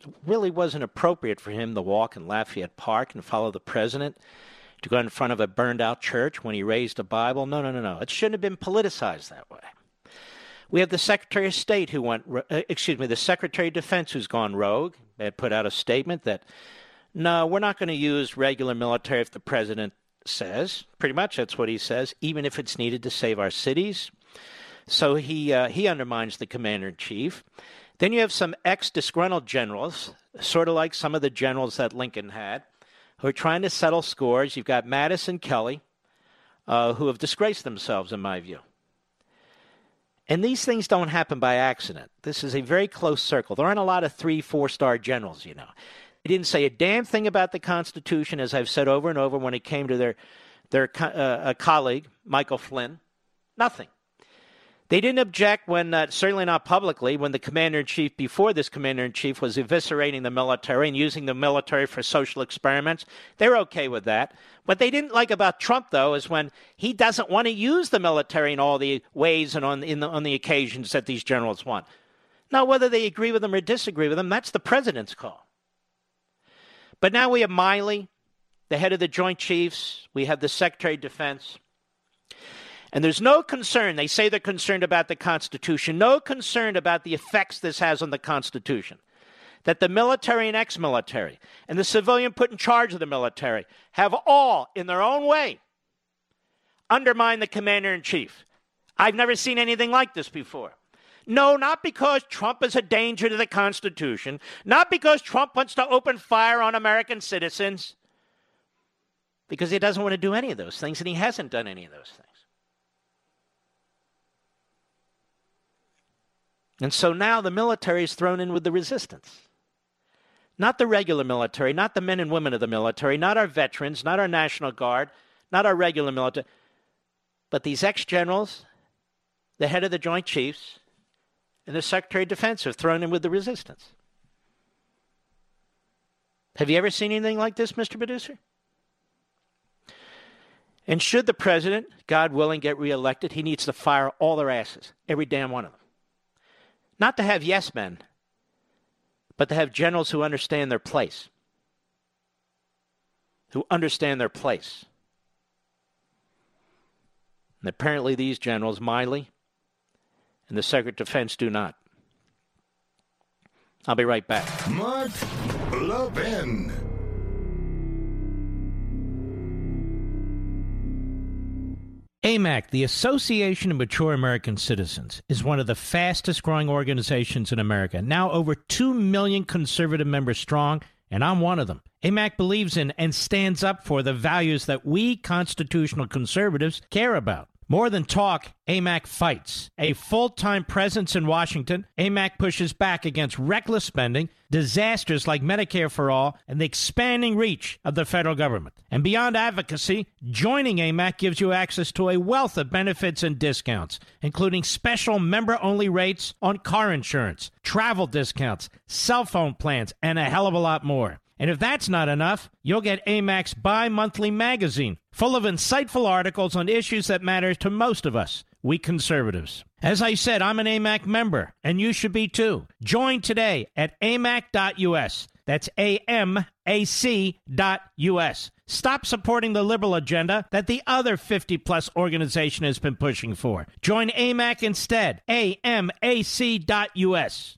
It really wasn't appropriate for him to walk in Lafayette Park and follow the president, to go in front of a burned-out church when he raised a Bible. No, no, no, no. It shouldn't have been politicized that way. We have the Secretary of State who went, uh, excuse me, the Secretary of Defense who's gone rogue. They had put out a statement that, no, we're not going to use regular military if the president says. Pretty much that's what he says, even if it's needed to save our cities. So he uh, he undermines the commander-in-chief. Then you have some ex-disgruntled generals, sort of like some of the generals that Lincoln had, who are trying to settle scores. You've got Mattis and Kelly, uh, who have disgraced themselves, in my view. And these things don't happen by accident. This is a very close circle. There aren't a lot of three, four-star generals, you know. They didn't say a damn thing about the Constitution, as I've said over and over when it came to their, their uh, a colleague, Michael Flynn. Nothing. They didn't object when, uh, certainly not publicly, when the commander-in-chief before this commander-in-chief was eviscerating the military and using the military for social experiments. They're okay with that. What they didn't like about Trump, though, is when he doesn't want to use the military in all the ways and on, in the, on the occasions that these generals want. Now, whether they agree with him or disagree with him, that's the president's call. But now we have Miley, the head of the Joint Chiefs. We have the Secretary of Defense. And there's no concern. They say they're concerned about the Constitution. No concern about the effects this has on the Constitution. That the military and ex-military and the civilian put in charge of the military have all, in their own way, undermined the commander-in-chief. I've never seen anything like this before. No, not because Trump is a danger to the Constitution. Not because Trump wants to open fire on American citizens. Because he doesn't want to do any of those things, and he hasn't done any of those things. And so now the military is thrown in with the resistance. Not the regular military, not the men and women of the military, not our veterans, not our National Guard, not our regular military, but these ex-generals, the head of the Joint Chiefs, and the Secretary of Defense are thrown in with the resistance. Have you ever seen anything like this, Mister Producer? And should the president, God willing, get reelected, he needs to fire all their asses, every damn one of them. Not to have yes men, but to have generals who understand their place. Who understand their place. And apparently these generals, Miley and the Secretary of Defense, do not. I'll be right back. Mark Levin. A M A C, the Association of Mature American Citizens, is one of the fastest-growing organizations in America, now over two million conservative members strong, and I'm one of them. A M A C believes in and stands up for the values that we constitutional conservatives care about. More than talk, A M A C fights. A full-time presence in Washington, A M A C pushes back against reckless spending, disasters like Medicare for All, and the expanding reach of the federal government. And beyond advocacy, joining A M A C gives you access to a wealth of benefits and discounts, including special member-only rates on car insurance, travel discounts, cell phone plans, and a hell of a lot more. And if that's not enough, you'll get A M A C's bi-monthly magazine, full of insightful articles on issues that matter to most of us, we conservatives. As I said, I'm an A M A C member, and you should be too. Join today at A M A C dot U S. That's A M A C dot U S. Stop supporting the liberal agenda that the other fifty-plus organization has been pushing for. Join A M A C instead. A M A C dot U S.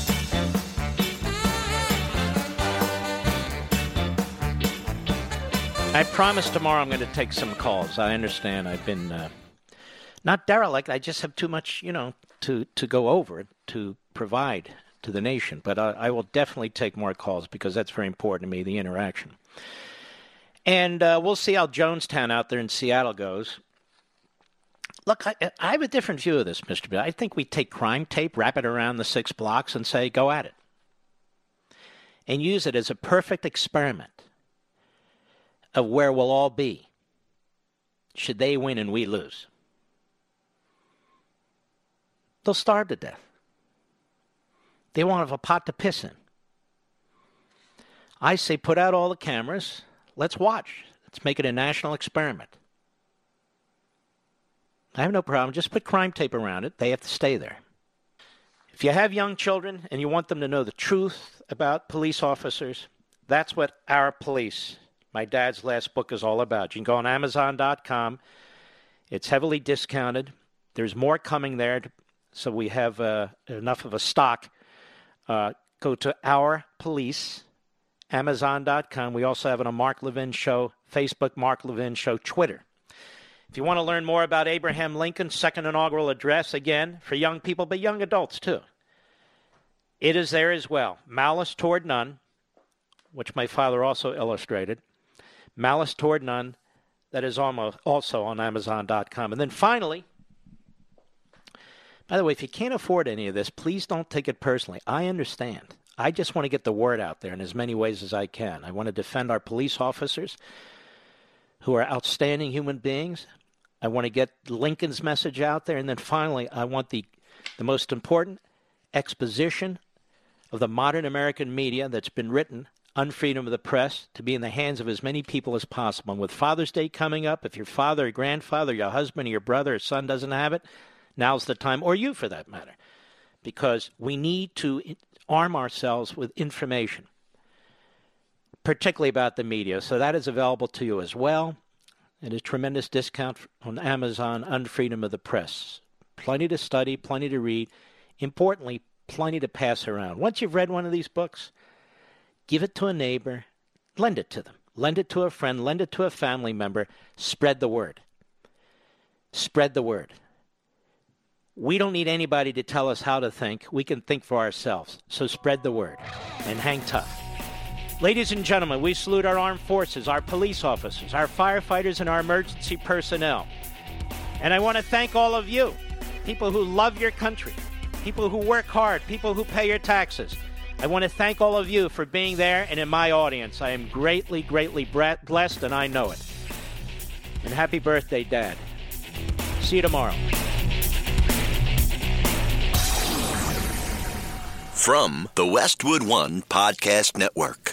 I promise tomorrow I'm going to take some calls. I understand I've been uh, not derelict. I just have too much, you know, to, to go over, to provide to the nation. But I, I will definitely take more calls because that's very important to me, the interaction. And uh, we'll see how Jonestown out there in Seattle goes. Look, I, I have a different view of this, Mister Bill. I think we take crime tape, wrap it around the six blocks, and say, go at it. And use it as a perfect experiment of where we'll all be should they win and we lose. They'll starve to death. They won't have a pot to piss in. I say put out all the cameras. Let's watch. Let's make it a national experiment. I have no problem. Just put crime tape around it. They have to stay there. If you have young children and you want them to know the truth about police officers, that's what Our Police, my dad's last book, is all about. You can go on Amazon dot com. It's heavily discounted. There's more coming there, so we have uh, enough of a stock. Uh, go to Our Police, Amazon dot com. We also have it on Mark Levin Show, Facebook, Mark Levin Show, Twitter. If you want to learn more about Abraham Lincoln's second inaugural address, again, for young people, but young adults too, it is there as well. Malice Toward None, which my father also illustrated. Malice Toward None, that is almost also on Amazon dot com. And then finally, by the way, if you can't afford any of this, please don't take it personally. I understand. I just want to get the word out there in as many ways as I can. I want to defend our police officers who are outstanding human beings. I want to get Lincoln's message out there. And then finally, I want the, the most important exposition of the modern American media that's been written on freedom of the press to be in the hands of as many people as possible. And with Father's Day coming up, if your father or grandfather, your husband or your brother or son doesn't have it, now's the time, or you for that matter, because we need to arm ourselves with information, particularly about the media. So that is available to you as well. At a tremendous discount on Amazon on freedom of the press. Plenty to study, plenty to read. Importantly, plenty to pass around. Once you've read one of these books, give it to a neighbor, lend it to them. Lend it to a friend, lend it to a family member. Spread the word. Spread the word. We don't need anybody to tell us how to think. We can think for ourselves. So spread the word and hang tough. Ladies and gentlemen, we salute our armed forces, our police officers, our firefighters, and our emergency personnel. And I want to thank all of you, people who love your country, people who work hard, people who pay your taxes. I want to thank all of you for being there and in my audience. I am greatly, greatly blessed, and I know it. And happy birthday, Dad. See you tomorrow. From the Westwood One Podcast Network.